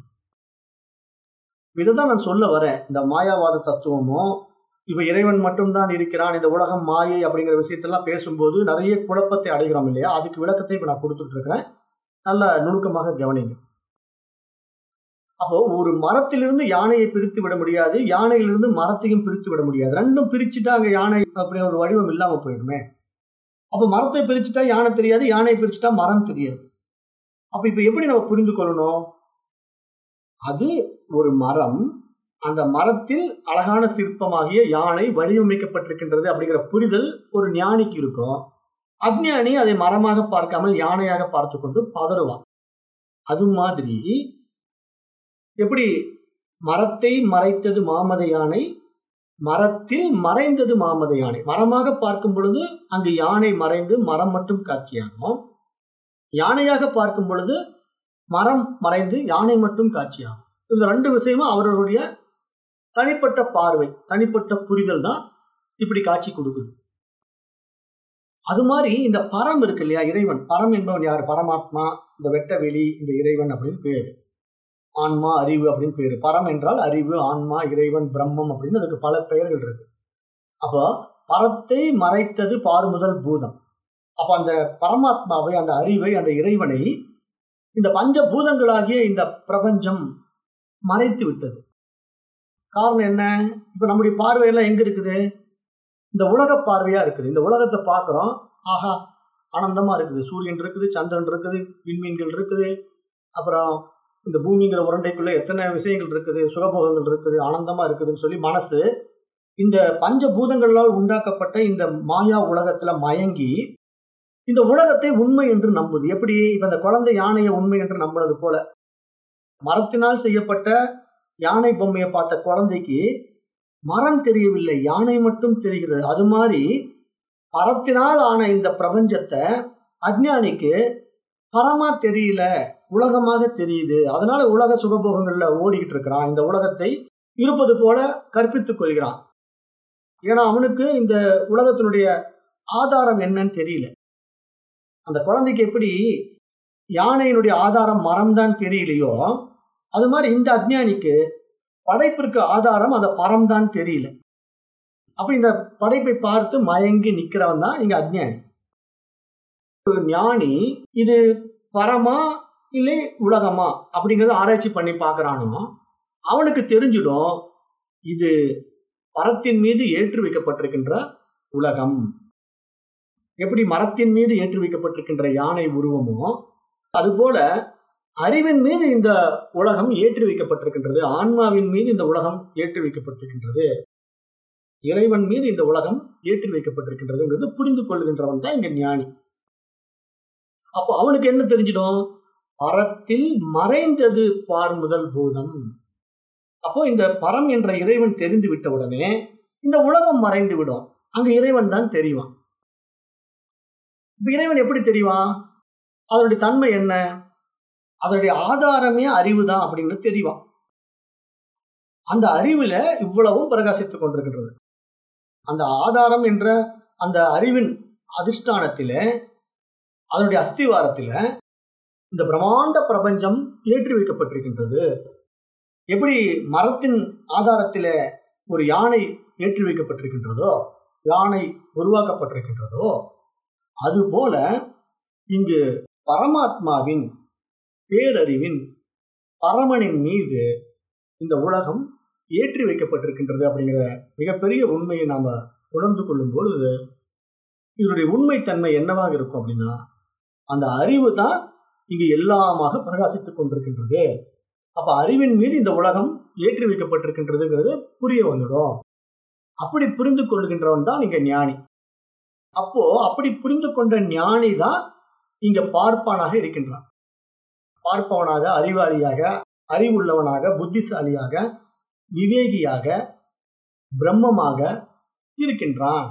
இதைதான் நான் சொல்ல வரேன். இந்த மாயாவாத தத்துவமோ, இப்ப இறைவன் மட்டும்தான் இருக்கிறான், இந்த உலகம் மாயை அப்படிங்கிற விஷயத்தெல்லாம் பேசும்போது நிறைய குழப்பத்தை அடைகிறோம் இல்லையா? அதுக்கு விளக்கத்தை இப்ப நான் கொடுத்துட்டு இருக்கிறேன், நல்ல நுணுக்கமாக கவனிங்க. அப்போ ஒரு மரத்திலிருந்து யானையை பிரித்து விட முடியாது, யானையிலிருந்து மரத்தையும் பிரித்து விட முடியாது. ரெண்டும் பிரிச்சுட்டா அங்க யானை அப்படிங்கிற ஒரு வடிவம் இல்லாம போயிடுமே. அப்ப மரத்தை பிரிச்சுட்டா யானை தெரியாது, யானையை பிரிச்சுட்டா மரம் தெரியாது. அப்ப இப்ப எப்படி நம்ம புரிந்து கொள்ளணும்? அது ஒரு மரம், அந்த மரத்தில் அழகான சிற்பமாகிய யானை வடிவமைக்கப்பட்டிருக்கின்றது அப்படிங்கிற புரிதல் ஒரு ஞானிக்கு இருக்கும். அஞ்ஞானி அதை மரமாக பார்க்காமல் யானையாக பார்த்து கொண்டு பதறுவான். அது மாதிரி எப்படி மரத்தை மறைத்தது மாமத யானை, மரத்தில் மறைந்தது மாமத யானை. மரமாக பார்க்கும் பொழுது அங்கு யானை மறைந்து மரம் மட்டும் காட்சியாகும், யானையாக பார்க்கும் பொழுது மரம் மறைந்து யானை மட்டும் காட்சியாகும். இந்த ரெண்டு விஷயமும் அவர்களுடைய தனிப்பட்ட பார்வை, தனிப்பட்ட புரிதல் தான் இப்படி காட்சி கொடுக்குது. அது மாதிரி இந்த பரம் இருக்கு இல்லையா, இறைவன். பரம் என்பவன் யார்? பரமாத்மா, இந்த வெட்ட வெளி, இந்த இறைவன் அப்படின்னு பேரு. ஆன்மா, அறிவு அப்படின்னு பேரு. பரம் என்றால் அறிவு, ஆன்மா, இறைவன், பிரம்மம் அப்படின்னு அதுக்கு பல பெயர்கள் இருக்கு. அப்போ பரத்தை மறைத்தது பார்முதல் பூதம். அப்ப அந்த பரமாத்மாவை, அந்த அறிவை, அந்த இறைவனை இந்த பஞ்ச பூதங்களாகிய இந்த பிரபஞ்சம் மறைத்து விட்டது. காரணம் என்ன? இப்ப நம்முடைய பார்வையெல்லாம் எங்க இருக்குது? இந்த உலக பார்வையா இருக்குது. இந்த உலகத்தை பார்க்கிறோம், ஆஹா ஆனந்தமா இருக்குது. சூரியன் இருக்குது, சந்திரன் இருக்குது, விண்மீன்கள் இருக்குது, அப்புறம் இந்த பூமிங்கிற உருண்டைக்குள்ள எத்தனை விஷயங்கள் இருக்குது, சுகபோகங்கள் இருக்குது, ஆனந்தமா இருக்குதுன்னு சொல்லி மனசு இந்த பஞ்ச பூதங்களால் உண்டாக்கப்பட்ட இந்த மாயா உலகத்துல மயங்கி இந்த உலகத்தை உண்மை என்று நம்புது. எப்படி இப்ப இந்த குழந்தை யானையை உண்மை என்று நம்புறது போல, மரத்தினால் செய்யப்பட்ட யானை பொம்மையை பார்த்த குழந்தைக்கு மரம் தெரியவில்லை, யானை மட்டும் தெரிகிறது. அது மாதிரி மரத்தினால் ஆன இந்த பிரபஞ்சத்தை அஞ்ஞானிக்கு பரமா தெரியல, உலகமாக தெரியுது. அதனால உலக சுகபோகங்கள்ல ஓடிக்கிட்டு இருக்கிறான், இந்த உலகத்தை இருப்பது போல கற்பித்துக் கொள்கிறான். ஏன்னா அவனுக்கு இந்த உலகத்தினுடைய ஆதாரம் என்னன்னு தெரியல. அந்த குழந்தைக்கு எப்படி யானையினுடைய ஆதாரம் மரம் தான் தெரியலையோ, அது மாதிரி இந்த அஞ்ஞானிக்கு படைப்பிற்கு ஆதாரம் அந்த மரம் தான் தெரியல. அப்ப இந்த படைப்பை பார்த்து மயங்கி நிக்கிறவன் தான் இங்க அஞ்ஞானி. ஒரு ஞானி இது பரமா இல்லை உலகமா அப்படிங்கறத ஆராய்ச்சி பண்ணி பார்க்கறானோ அவனுக்கு தெரிஞ்சிடும் இது மரத்தின் மீது ஏற்றி வைக்கப்பட்டிருக்கின்ற உலகம். எப்படி மரத்தின் மீது ஏற்றி வைக்கப்பட்டிருக்கின்ற யானை உருவமோ அதுபோல அறிவின் மீது இந்த உலகம் ஏற்றி வைக்கப்பட்டிருக்கின்றது, ஆன்மாவின் மீது இந்த உலகம் ஏற்றி வைக்கப்பட்டிருக்கின்றது, இறைவன் மீது இந்த உலகம் ஏற்றி வைக்கப்பட்டிருக்கின்றது புரிந்து கொள்கின்றவன் தான் இங்க ஞானி. அப்போ அவனுக்கு என்ன தெரிஞ்சிடும், பரத்தில் மறைந்தது பார் முதல் பூதம். அப்போ இந்த பரம் என்ற இறைவன் தெரிந்து விட்ட உடனே இந்த உலகம் மறைந்து விடும், அங்க இறைவன் தான் தெரிவான். இப்ப இறைவன் எப்படி தெரிவான், அதனுடைய தன்மை என்ன, அதனுடைய ஆதாரமே அறிவு தான் அப்படின்னு தெரிவான். அந்த அறிவுல இவ்வளவும் பிரகாசித்துக் கொண்டிருக்கின்றது. அந்த ஆதாரம் என்ற அந்த அறிவின் அதிஷ்டானத்தில, அதனுடைய அஸ்திவாரத்தில இந்த பிரம்மாண்ட பிரபஞ்சம் ஏற்றி வைக்கப்பட்டிருக்கின்றது. எப்படி மரத்தின் ஆதாரத்தில ஒரு யானை ஏற்றி வைக்கப்பட்டிருக்கின்றதோ, யானை உருவாக்கப்பட்டிருக்கின்றதோ, அதுபோல இங்கு பரமாத்மாவின் பேரறிவின் பரமனின் மீது இந்த உலகம் ஏற்றி வைக்கப்பட்டிருக்கின்றது அப்படிங்கிற மிகப்பெரிய உண்மையை நாம உணர்ந்து கொள்ளும் பொழுது இதனுடைய உண்மைத்தன்மை என்னவாக இருக்கும் அப்படின்னா, அந்த அறிவு தான் இங்கு எல்லாமாக பிரகாசித்துக் கொண்டிருக்கின்றது. அப்ப அறிவின் மீது இந்த உலகம் ஏற்றி வைக்கப்பட்டிருக்கின்றதுங்கிறது புரிய வந்துடும். அப்படி புரிந்து கொள்கின்றவன் தான் இங்க ஞானி. அப்போ அப்படி புரிந்து கொண்ட ஞானி தான் இங்க பார்ப்பானாக இருக்கின்றான். பார்ப்பவனாக, அறிவாளியாக, அறிவுள்ளவனாக, புத்திசாலியாக, விவேகியாக, பிரம்மமாக இருக்கின்றான்.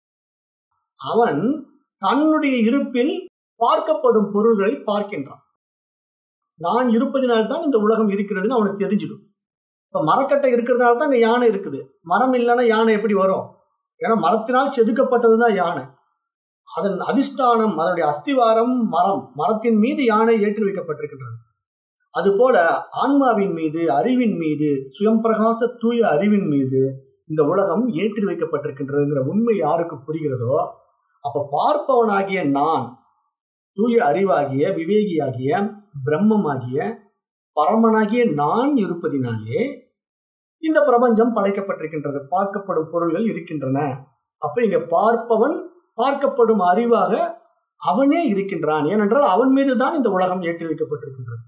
அவன் தன்னுடைய இருப்பில் பார்க்கப்படும் பொருள்களை பார்க்கின்றான். நான் இருப்பதினால்தான் இந்த உலகம் இருக்கிறதுன்னு அவனுக்கு தெரிஞ்சிடும். இப்ப மரக்கட்டை இருக்கிறதுனால தான் இங்க யானை இருக்குது. மரம் இல்லைன்னா யானை எப்படி வரும்? ஏன்னா மரத்தினால் செதுக்கப்பட்டதுதான் யானை. அதன் அதிஷ்டானம், அதனுடைய அஸ்திவாரம் மரம். மரத்தின் மீது யானை ஏற்றி வைக்கப்பட்டிருக்கின்றது. அதுபோல ஆன்மாவின் மீது, அறிவின் மீது, சுயம் பிரகாச தூய அறிவின் மீது இந்த உலகம் ஏற்றி வைக்கப்பட்டிருக்கின்றதுங்கிற உண்மை யாருக்கு புரிகிறதோ, அப்ப பார்ப்பவனாகிய நான், தூய அறிவாகிய, விவேகியாகிய, பிரம்மமாகிய, பரமனாகிய நான் இருப்பதினாலே இந்த பிரபஞ்சம் படைக்கப்பட்டிருக்கின்றது, பார்க்கப்படும் பொருள்கள் இருக்கின்றன. அப்ப இங்க பார்ப்பவன் பார்க்கப்படும் அறிவாக அவனே இருக்கின்றான். ஏனென்றால் அவன் மீதுதான் இந்த உலகம் ஏற்றி வைக்கப்பட்டிருக்கின்றது.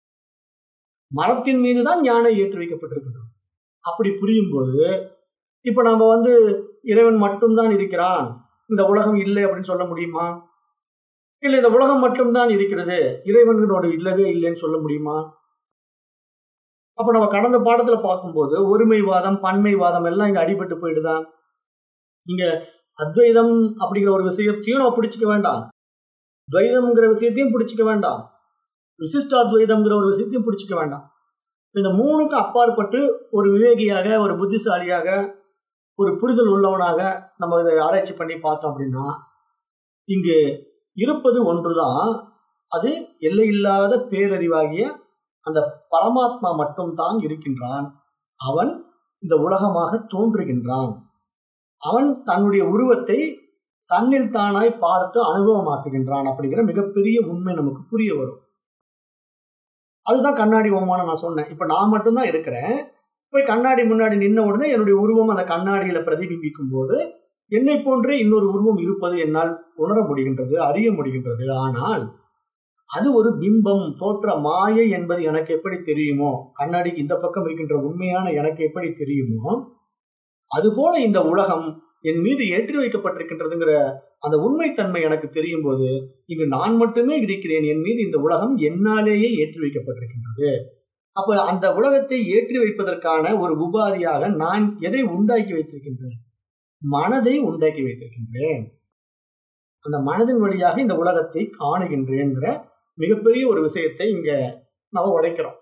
மரத்தின் மீதுதான் யானை ஏற்றி வைக்கப்பட்டிருக்கின்றது. அப்படி புரியும் போது இப்ப நாம வந்து இறைவன் மட்டும்தான் இருக்கிறான், இந்த உலகம் இல்லை அப்படின்னு சொல்ல முடியுமா? இல்லை, இந்த உலகம் மட்டும்தான் இருக்கிறது, இறைவனோட இல்லவே இல்லைன்னு சொல்ல முடியுமா? அப்ப நம்ம கடந்த பாடத்துல பார்க்கும்போது ஒருமைவாதம், பன்மைவாதம் எல்லாம் இங்க அடிபட்டு போயிடுதான். இங்க அத்வைதம் அப்படிங்கிற ஒரு விஷயத்தையும் நம்ம பிடிச்சிக்க வேண்டாம், துவைதம்ங்கிற விஷயத்தையும் பிடிச்சிக்க வேண்டாம், விசிஷ்டாத்வைதம்ங்கிற ஒரு விஷயத்தையும் பிடிச்சிக்க வேண்டாம். இந்த மூணுக்கும் அப்பாற்பட்டு ஒரு விவேகியாக, ஒரு புத்திசாலியாக, ஒரு புரிதல் உள்ளவனாக நம்ம இதை ஆராய்ச்சி பண்ணி பார்த்தோம் அப்படின்னா இங்கு இருப்பது ஒன்றுதான். அது எல்லையில்லாத பேரறிவாகிய அந்த பரமாத்மா மட்டும்தான் இருக்கின்றான். அவன் இந்த உலகமாக தோன்றுகின்றான். அவன் தன்னுடைய உருவத்தை தன்னில் தானாய் பார்த்து அனுபவமாக்குகின்றான் அப்படிங்கிற மிகப்பெரிய உண்மை நமக்கு புரிய வரும். அதுதான் கண்ணாடி ஓமானம் நான் சொன்னேன். இப்ப நான் மட்டும்தான் இருக்கிறேன், போய் கண்ணாடி முன்னாடி நின்ன உடனே என்னுடைய உருவம் அந்த கண்ணாடியில பிரதிபிம்பிக்கும் போது என்னை போன்றே இன்னொரு உருவம் இருப்பது என்னால் உணர முடிகின்றது, அறிய முடிகின்றது. ஆனால் அது ஒரு பிம்பம், தோற்ற மாயை என்பது எனக்கு எப்படி தெரியுமோ, கண்ணாடிக்கு இந்த பக்கம் இருக்கின்ற உண்மையான எனக்கு எப்படி தெரியுமோ, அதுபோல இந்த உலகம் என் மீது ஏற்றி வைக்கப்பட்டிருக்கின்றதுங்கிற அந்த உண்மைத்தன்மை எனக்கு தெரியும் போது, இங்கு நான் மட்டுமே இருக்கிறேன், என் மீது இந்த உலகம் என்னாலேயே ஏற்றி வைக்கப்பட்டிருக்கின்றது. அப்ப அந்த உலகத்தை ஏற்றி வைப்பதற்கான ஒரு உபாதியாக நான் எதை உண்டாக்கி வைத்திருக்கின்றேன்? மனதை உண்டாக்கி வைத்திருக்கின்றேன். அந்த மனதின் வழியாக இந்த உலகத்தை காணுகின்றேங்கிற மிகப்பெரிய ஒரு விஷயத்தை இங்க நம்ம உடைக்கிறோம்.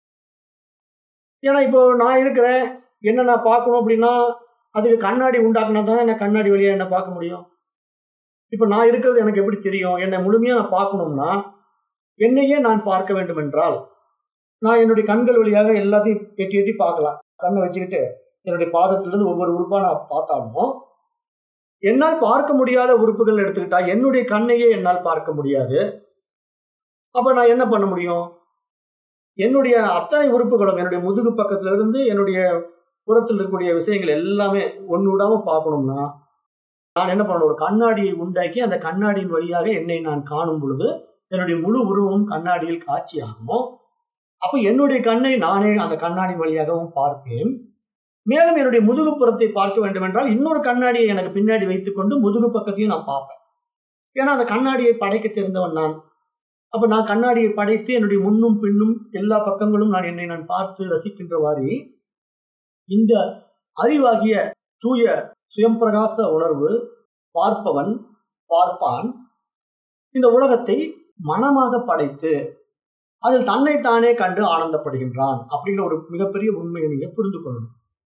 ஏன்னா இப்போ நான் இருக்கிறேன், என்ன நான் பார்க்கணும் அப்படின்னா அதுக்கு கண்ணாடி உண்டாக்குனா தானே நான் கண்ணாடி வழியா என்ன பார்க்க முடியும். இப்ப நான் இருக்கிறது எனக்கு எப்படி தெரியும்? என்னை முழுமையா நான் பார்க்கணும்னா என்னையே நான் பார்க்க வேண்டும் என்றால் நான் என்னுடைய கண்கள் வழியாக எல்லாத்தையும் எட்டி எட்டி பார்க்கலாம். கண்ணை வச்சுக்கிட்டு என்னுடைய பாதத்திலிருந்து ஒவ்வொரு உறுப்பா நான் பார்த்தாலும் என்னால் பார்க்க முடியாத உறுப்புகள் எடுத்துக்கிட்டா என்னுடைய கண்ணையே என்னால் பார்க்க முடியாது. அப்ப நான் என்ன பண்ண முடியும்? என்னுடைய அத்தனை உறுப்புகளும் என்னுடைய முதுகு பக்கத்துல இருந்து என்னுடைய புறத்தில் இருக்கக்கூடிய விஷயங்கள் எல்லாமே ஒன்று விடாம பார்க்கணும்னா நான் என்ன பண்ணணும்? ஒரு கண்ணாடியை உண்டாக்கி அந்த கண்ணாடியின் வழியாக என்னை நான் காணும் பொழுது என்னுடைய முழு உருவமும் கண்ணாடியில் காட்சியாகும். அப்ப என்னுடைய கண்ணை நானே அந்த கண்ணாடி வழியாகவும் பார்ப்பேன். மேலும் என்னுடைய முதுகு புறத்தை பார்க்க வேண்டும் என்றால் இன்னொரு கண்ணாடியை எனக்கு பின்னாடி வைத்துக் கொண்டு முதுகு பக்கத்தையும் நான் பார்ப்பேன். ஏன்னா அந்த கண்ணாடியை படைக்க தெரிந்தவன் நான். அப்ப நான் கண்ணாடியை படைத்து என்னுடைய முன்னும் பின்னும் எல்லா பக்கங்களும் நான் என்னை நான் பார்த்து ரசிக்கின்றவாறு இந்த அறிவாகிய தூய சுயம்பிரகாச உணர்வு பார்ப்பவன் பார்ப்பான் இந்த உலகத்தை மனமாக படைத்து அதில் தன்னைத்தானே கண்டு ஆனந்தப்படுகின்றான் அப்படிங்கிற ஒரு மிகப்பெரிய உண்மையை நீங்க புரிந்து கொள்ளணும்.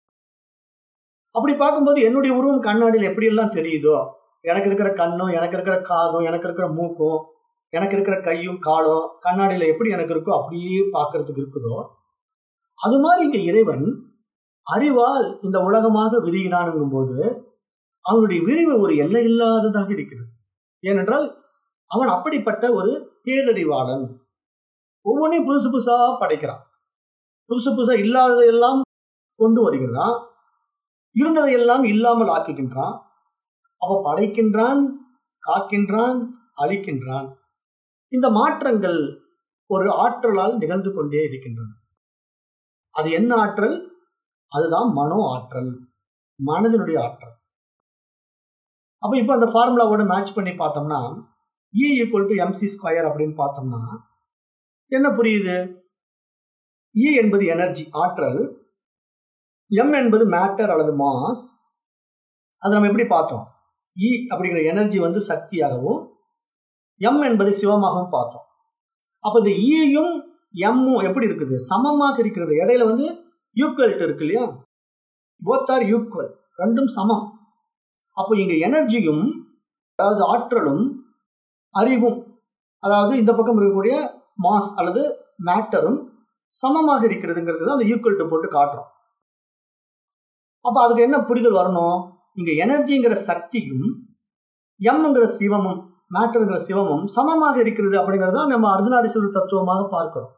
அப்படி பார்க்கும்போது என்னுடைய உருவம் கண்ணாடியில் எப்படி எல்லாம் தெரியுதோ, எனக்கு இருக்கிற கண்ணும் எனக்கு இருக்கிற காதும் எனக்கு இருக்கிற மூக்கும் எனக்கு இருக்கிற கையும் காலும் கண்ணாடியில எப்படி எனக்கு இருக்கோ அப்படியே பார்க்கறதுக்கு இருக்குதோ, அது மாதிரி இங்க இறைவன் அறிவால் இந்த உலகமாக விரிகிறானுங்கும் போது அவனுடைய விரிவு ஒரு எல்லை இல்லாததாக இருக்கிறது. ஏனென்றால் அவன் அப்படிப்பட்ட ஒரு பேரறிவாளன். ஒவ்வொன்றையும் புதுசு புதுசா படைக்கிறான். புதுசு புதுசா இல்லாததையெல்லாம் கொண்டு வருகிறான், இருந்ததையெல்லாம் இல்லாமல் ஆக்குகின்றான். அப்ப படைக்கின்றான், காக்கின்றான், அழிக்கின்றான். இந்த மாற்றங்கள் ஒரு ஆற்றலால் நிகழ்ந்து கொண்டே இருக்கின்றன. அது என்ன ஆற்றல்? அதுதான் மனோ ஆற்றல், மனதினுடைய ஆற்றல். அப்ப இப்ப அந்த ஃபார்முலாவோட மேட்ச் பண்ணி பார்த்தோம்னா E equal to M C square அப்படின்னு பார்த்தோம்னா என்ன புரியுது? E என்பது எனர்ஜி, ஆற்றல். M என்பது மேட்டர் அல்லது மாஸ். அதை நம்ம எப்படி பார்த்தோம்? E அப்படிங்கிற எனர்ஜி வந்து சக்தியாகவும் M என்பது சிவமாகவும் பார்த்தோம். அப்ப இந்த ஈயும் எம்மும் எப்படி இருக்குது? சமமாக இருக்கிறது. இடையில வந்து ஈக்குவல்ட் இருக்கு இல்லையா? போத் ஆர் ஈக்குவல், ரெண்டும் சமம். அப்போ இங்க எனர்ஜியும் அதாவது ஆற்றலும் அறிவும் அதாவது இந்த பக்கம் இருக்கக்கூடிய மாஸ் அல்லது மேட்டரும் சமமாக இருக்கிறதுங்கிறது தான் அந்த ஈக்குவல் டு போட்டு காட்டுறோம். அப்ப அதுக்கு என்ன புரிதல் வரணும்? இங்க எனர்ஜிங்கிற சக்தியும் எம்ங்கிற சிவமும் மேட்டருங்கிற சிவமும் சமமாக இருக்கிறது அப்படிங்கிறது தான் நம்ம அர்த்தநாரீஸ்வரர் தத்துவமாக பார்க்கிறோம்.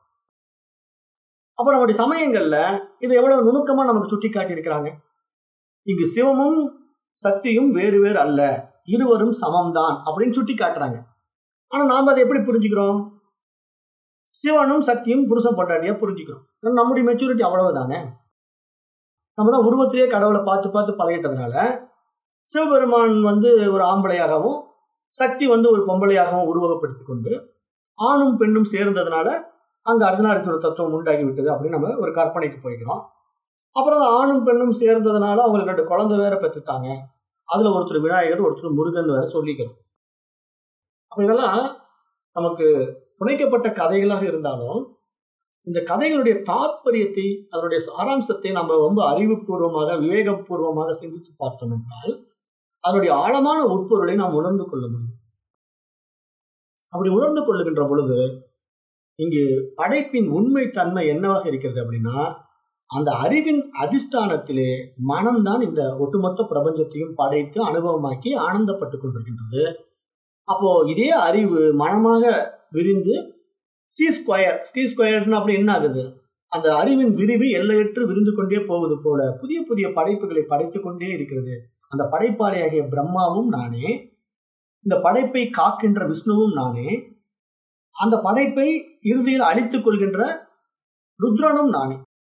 அப்ப நம்முடைய சமயங்கள்ல இதை எவ்வளவு நுணுக்கமா நமக்கு சுட்டி காட்டி இருக்கிறாங்க. இங்கு சிவமும் சக்தியும் வேறு வேறு அல்ல, இருவரும் சமம்தான் அப்படின்னு சுட்டி காட்டுறாங்க. ஆனா நாம அதை எப்படி புரிஞ்சுக்கிறோம்? சிவனும் சக்தியும் புருஷன் பொண்டாட்டியா புரிஞ்சுக்கிறோம். நம்முடைய மெச்சூரிட்டி அவ்வளவுதானே. நம்ம தான் உருவத்திலேயே கடவுளை பார்த்து பார்த்து பழகிட்டதுனால சிவபெருமான் வந்து ஒரு ஆம்பளையாகவும் சக்தி வந்து ஒரு பொம்பளையாகவும் உருவகப்படுத்தி கொண்டு ஆணும் பெண்ணும் சேர்ந்ததுனால அங்க அர்த்தநாரீஸ்வரர் தத்துவம் உண்டாகி விட்டது அப்படின்னு நம்ம ஒரு கற்பனைக்கு போய்க்கிறோம். அப்புறம் ஆணும் பெண்ணும் சேர்ந்ததுனால அவங்களுக்கு ரெண்டு குழந்தை வேற பெற்றுட்டாங்க. அதுல ஒருத்தர் விநாயகர், ஒருத்தர் முருகன் வேற சொல்லிக்கிறோம். அப்ப இதெல்லாம் நமக்கு புனைக்கப்பட்ட கதைகளாக இருந்தாலும் இந்த கதைகளுடைய தாற்பயத்தை அதனுடைய சாராம்சத்தை நம்ம ரொம்ப அறிவுபூர்வமாக விவேகபூர்வமாக சிந்தித்து பார்த்தோம் என்றால் அதனுடைய ஆழமான உட்பொருளை நாம் உணர்ந்து கொள்ள முடியும். அப்படி உணர்ந்து கொள்ளுகின்ற பொழுது இங்கு படைப்பின் உண்மை தன்மை என்னவாக இருக்கிறது அப்படின்னா அந்த அறிவின் அதிஷ்டானத்திலே மனம்தான் இந்த ஒட்டுமொத்த பிரபஞ்சத்தையும் படைத்து அனுபவமாக்கி ஆனந்தப்பட்டு கொண்டிருக்கின்றது. அப்போ இதே அறிவு மனமாக விரிந்து சி ஸ்கொயர் சி ஸ்கொயர்னு அப்படி என்ன ஆகுது? அந்த அறிவின் விரிவு எல்லையற்று விரிந்து கொண்டே போவது போல புதிய புதிய படைப்புகளை படைத்து கொண்டே இருக்கிறது. அந்த படைப்பாளியாகிய பிரம்மாவும் நானே, இந்த படைப்பை காக்கின்ற விஷ்ணுவும் நானே, அந்த படைப்பை இறுதியில் அழித்துக் கொள்கின்ற ருத்ரனும் நானே.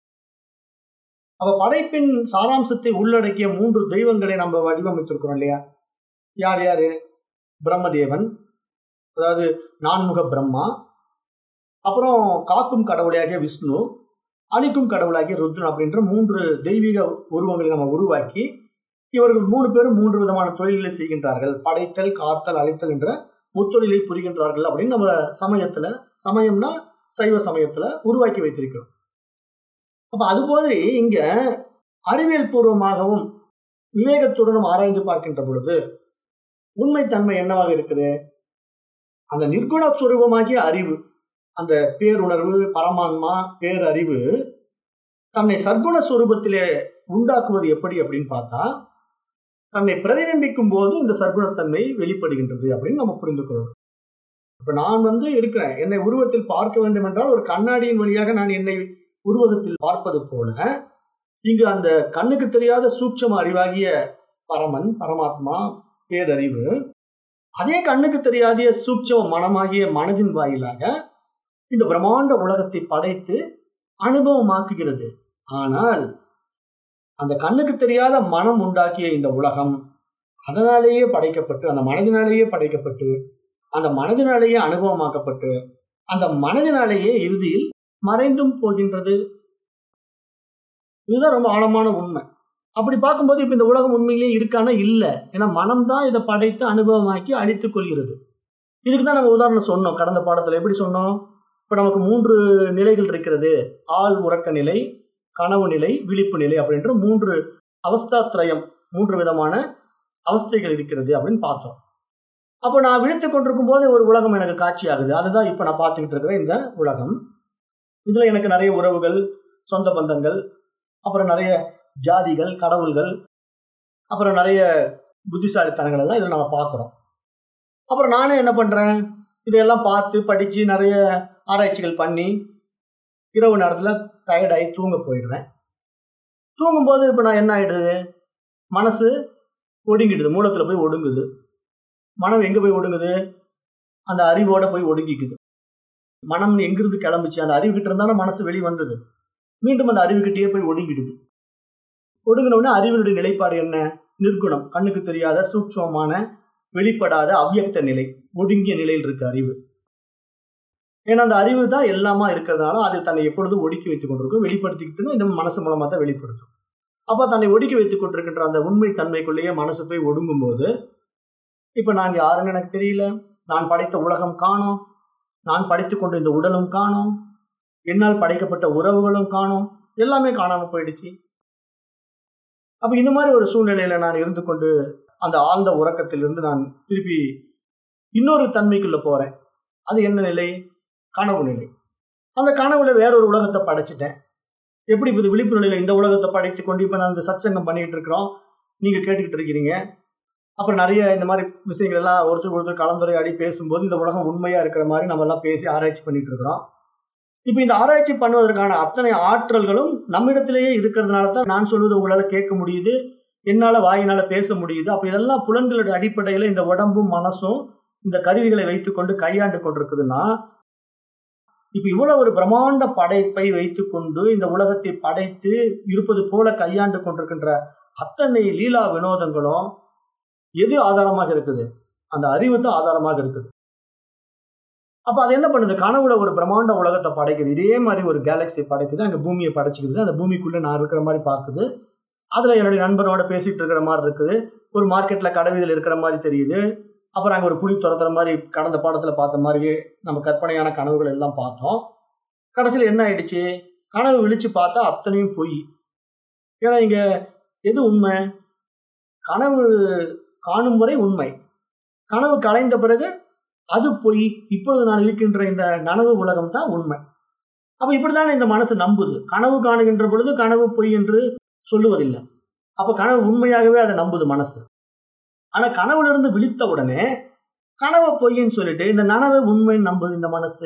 அப்ப படைப்பின் சாராம்சத்தை உள்ளடக்கிய மூன்று தெய்வங்களை நம்ம வடிவமைத்திருக்கிறோம் இல்லையா? யார் யாரு? பிரம்மதேவன், அதாவது நான்முக பிரம்மா, அப்புறம் காக்கும் கடவுளாகிய விஷ்ணு, அழிக்கும் கடவுளாகிய ருத்ரன் அப்படின்ற மூன்று தெய்வீக உருவங்களை நம்ம உருவாக்கி, இவர்கள் மூணு பேரும் மூன்று விதமான தொழில்களை செய்கின்றார்கள். படைத்தல், காத்தல், அழித்தல் என்ற முத்தொழிலை புரிகின்றார்கள் அப்படின்னு நம்ம சமயத்துல, சமயம்னா சைவ சமயத்துல உருவாக்கி வைத்திருக்கிறோம். அப்ப அது மாதிரி இங்க அறிவியல் பூர்வமாகவும் விவேகத்துடனும் ஆராய்ந்து பார்க்கின்ற பொழுது உண்மைத்தன்மை என்னவாக இருக்குது? அந்த நிர்குண சுரூபமாகிய அறிவு, அந்த பேருணர்வு, பரமான்மா, பேரறிவு தன்னை சர்க்குண சுரூபத்திலே உண்டாக்குவது எப்படி அப்படின்னு பார்த்தா, தன்னை பிரதிபிம்பிக்கும் போது இந்த சர்க்குணத்தன்மை வெளிப்படுகின்றது அப்படின்னு நம்ம புரிந்து கொள்ளணும். இப்ப நான் வந்து இருக்கிறேன், என்னை உருவத்தில் பார்க்க வேண்டும் என்றால் ஒரு கண்ணாடியின் வழியாக நான் என்னை உருவகத்தில் பார்ப்பது போல, இங்கு அந்த கண்ணுக்கு தெரியாத சூட்சம அறிவாகிய பரமன், பரமாத்மா, பேரறிவு அதே கண்ணுக்கு தெரியாத சூட்சம மனமாகிய மனதின் வாயிலாக இந்த பிரம்மாண்ட உலகத்தை படைத்து அனுபவமாக்குகிறது. ஆனால் அந்த கண்ணுக்கு தெரியாத மனம் உண்டாக்கிய இந்த உலகம் அதனாலேயே படைக்கப்பட்டு, அந்த மனதினாலேயே படைக்கப்பட்டு, அந்த மனதினாலேயே அனுபவமாக்கப்பட்டு, அந்த மனதினாலேயே இறுதியில் மறைந்தும் போகின்றது. இதுதான் ரொம்ப ஆழமான உண்மை. அப்படி பார்க்கும்போது இப்ப இந்த உலகம் உண்மையிலேயே இருக்கானா? இல்ல. ஏன்னா மனம்தான் இதை படைத்து அனுபவமாக்கி அழித்துக் கொள்கிறது. இதுக்கு தான் நம்ம உதாரணம் சொன்னோம் கடந்த பாடத்துல. எப்படி சொன்னோம்? இப்ப நமக்கு மூன்று நிலைகள் இருக்கிறது. ஆள் உறக்க நிலை, கனவு நிலை, விழிப்பு நிலை அப்படின்ற மூன்று அவஸ்தாத்ரயம், மூன்று விதமான அவஸ்தைகள் இருக்கிறது அப்படின்னு பார்த்தோம். அப்போ நான் விழித்துக் கொண்டிருக்கும் போது ஒரு உலகம் எனக்கு காட்சி ஆகுது. அதுதான் இப்ப நான் பார்த்துக்கிட்டு இருக்கிற இந்த உலகம். இதுல எனக்கு நிறைய உறவுகள், சொந்த பந்தங்கள், அப்புறம் நிறைய ஜாதிகள், கடவுள்கள், அப்புறம் நிறைய புத்திசாலித்தனங்கள் எல்லாம் இதில் நம்ம பார்க்குறோம். அப்புறம் நானே என்ன பண்றேன்? இதையெல்லாம் பார்த்து படிச்சு நிறைய ஆராய்ச்சிகள் பண்ணி இரவு நேரத்துல டயர்டாகி தூங்க போயிடுவேன். தூங்கும்போது இப்ப நான் என்ன ஆயிடுது? மனசு ஒடுங்கிடுது, மூலத்துல போய் ஒடுங்குது. மனம் எங்க போய் ஒடுங்குது? அந்த அறிவோட போய் ஒடுங்கிக்குது. மனம் எங்கிருந்து கிளம்பிச்சு? அந்த அறிவு கிட்ட இருந்தாலும் மனசு வெளி வந்தது, மீண்டும் அந்த அறிவு கிட்டேயே போய் ஒடுங்கிடுது. ஒடுங்கினோடனே அறிவினுடைய நிலைப்பாடு என்ன? நிர்குணம், கண்ணுக்கு தெரியாத சூட்சமான வெளிப்படாத அவ்வியக்த நிலை, ஒடுங்கிய நிலையில் இருக்கு அறிவு. ஏன்னா அந்த அறிவு தான் எல்லாமா இருக்கிறதுனால அது தன்னை எப்பொழுதும் ஒடுக்கி வைத்துக் கொண்டிருக்கும். வெளிப்படுத்திக்கிட்டுன்னா இந்த மனசு மூலமா தான் வெளிப்படுத்தும். அப்ப தன்னை ஒடுக்கி வைத்துக் கொண்டிருக்கின்ற அந்த உண்மை தன்மைக்குள்ளேயே மனசு போய் ஒடுங்கும் போது, இப்ப நான் யாருன்னு எனக்கு தெரியல, நான் படைத்த உலகம் காணோம், நான் படைத்துக் கொண்ட இந்த உடலும் காணோம், என்னால் படைக்கப்பட்ட உறவுகளும் காணோம், எல்லாமே காணாம போயிடுச்சு. அப்ப இந்த மாதிரி ஒரு சூழ்நிலையில நான் இருந்து கொண்டு அந்த ஆழ்ந்த உறக்கத்திலிருந்து நான் திருப்பி இன்னொரு தன்மைக்குள்ள போறேன். அது என்ன நிலை? கனவு நிலை. அந்த கனவுல வேறொரு உலகத்தை படைச்சிட்டேன். எப்படி இப்ப விழிப்பு நிலையில இந்த உலகத்தை படைத்து கொண்டு இப்ப நான் இந்த சத்சங்கம் பண்ணிட்டு இருக்கிறோம், நீங்க கேட்டுக்கிட்டு இருக்கிறீங்க. அப்புறம் நிறைய இந்த மாதிரி விஷயங்கள் எல்லாம் ஒருத்தர் ஒருத்தர் கலந்துரையாடி பேசும்போது இந்த உலகம் உண்மையா இருக்கிற மாதிரி நம்ம எல்லாம் பேசி ஆராய்ச்சி பண்ணிட்டு இருக்கிறோம். இப்ப இந்த ஆராய்ச்சி பண்ணுவதற்கான அத்தனை ஆற்றல்களும் நம்மிடத்திலேயே இருக்கிறதுனால தான் நான் சொல்வது உங்களால கேட்க முடியுது, என்னால வாயினால பேச முடியுது. அப்ப இதெல்லாம் புலன்களுடைய அடிப்படையில இந்த உடம்பும் மனசும் இந்த கருவிகளை வைத்துக்கொண்டு கையாண்டு கொண்டிருக்குதுன்னா, இப்ப இவ்வளவு ஒரு பிரம்மாண்ட படைப்பை வைத்துக்கொண்டு இந்த உலகத்தை படைத்து இருப்பது போல கையாண்டு கொண்டிருக்கின்ற அத்தனை லீலா வினோதங்களும் எது ஆதாரமாக இருக்குது? அந்த அறிவு தான் ஆதாரமாக இருக்குது. அப்ப அது என்ன பண்ணுது? கனவுல ஒரு பிரம்மாண்ட உலகத்தை படைக்குது, இதே மாதிரி ஒரு கேலக்சி படைக்குது, அங்க பூமியை படைச்சுக்குது, அந்த பூமிக்குள்ள நான் இருக்கிற மாதிரி பாக்குது, அதுல என்னுடைய நண்பனோட பேசிட்டு இருக்கிற மாதிரி இருக்குது, ஒரு மார்க்கெட்ல கடைவீதியில் இருக்கிற மாதிரி தெரியுது, அப்புறம் அங்க ஒரு புலி துரத்துற மாதிரி கடந்த பாடத்துல பார்த்த மாதிரியே நம்ம கற்பனையான கனவுகள் எல்லாம் பார்த்தோம். கடைசியில என்ன ஆயிடுச்சு? கனவு விழிச்சு பார்த்தா அத்தனையும் பொய். ஏன்னா இங்க எது உண்மை? கனவு காணும் வரை உண்மை, கனவு கலைந்த பிறகு அது பொய். இப்பொழுது நான் இருக்கின்ற இந்த நனவு உலகம் தான் உண்மை. அப்ப இப்படித்தானே இந்த மனசு நம்புது. கனவு காணுகின்ற பொழுது கனவு பொய் என்று சொல்லுவதில்லை. அப்ப கனவு உண்மையாகவே அதை நம்புது மனசு. ஆனா கனவுல இருந்து விழித்த உடனே கனவு பொய்ன்னு சொல்லிட்டு இந்த நனவை உண்மைன்னு நம்புது இந்த மனசு.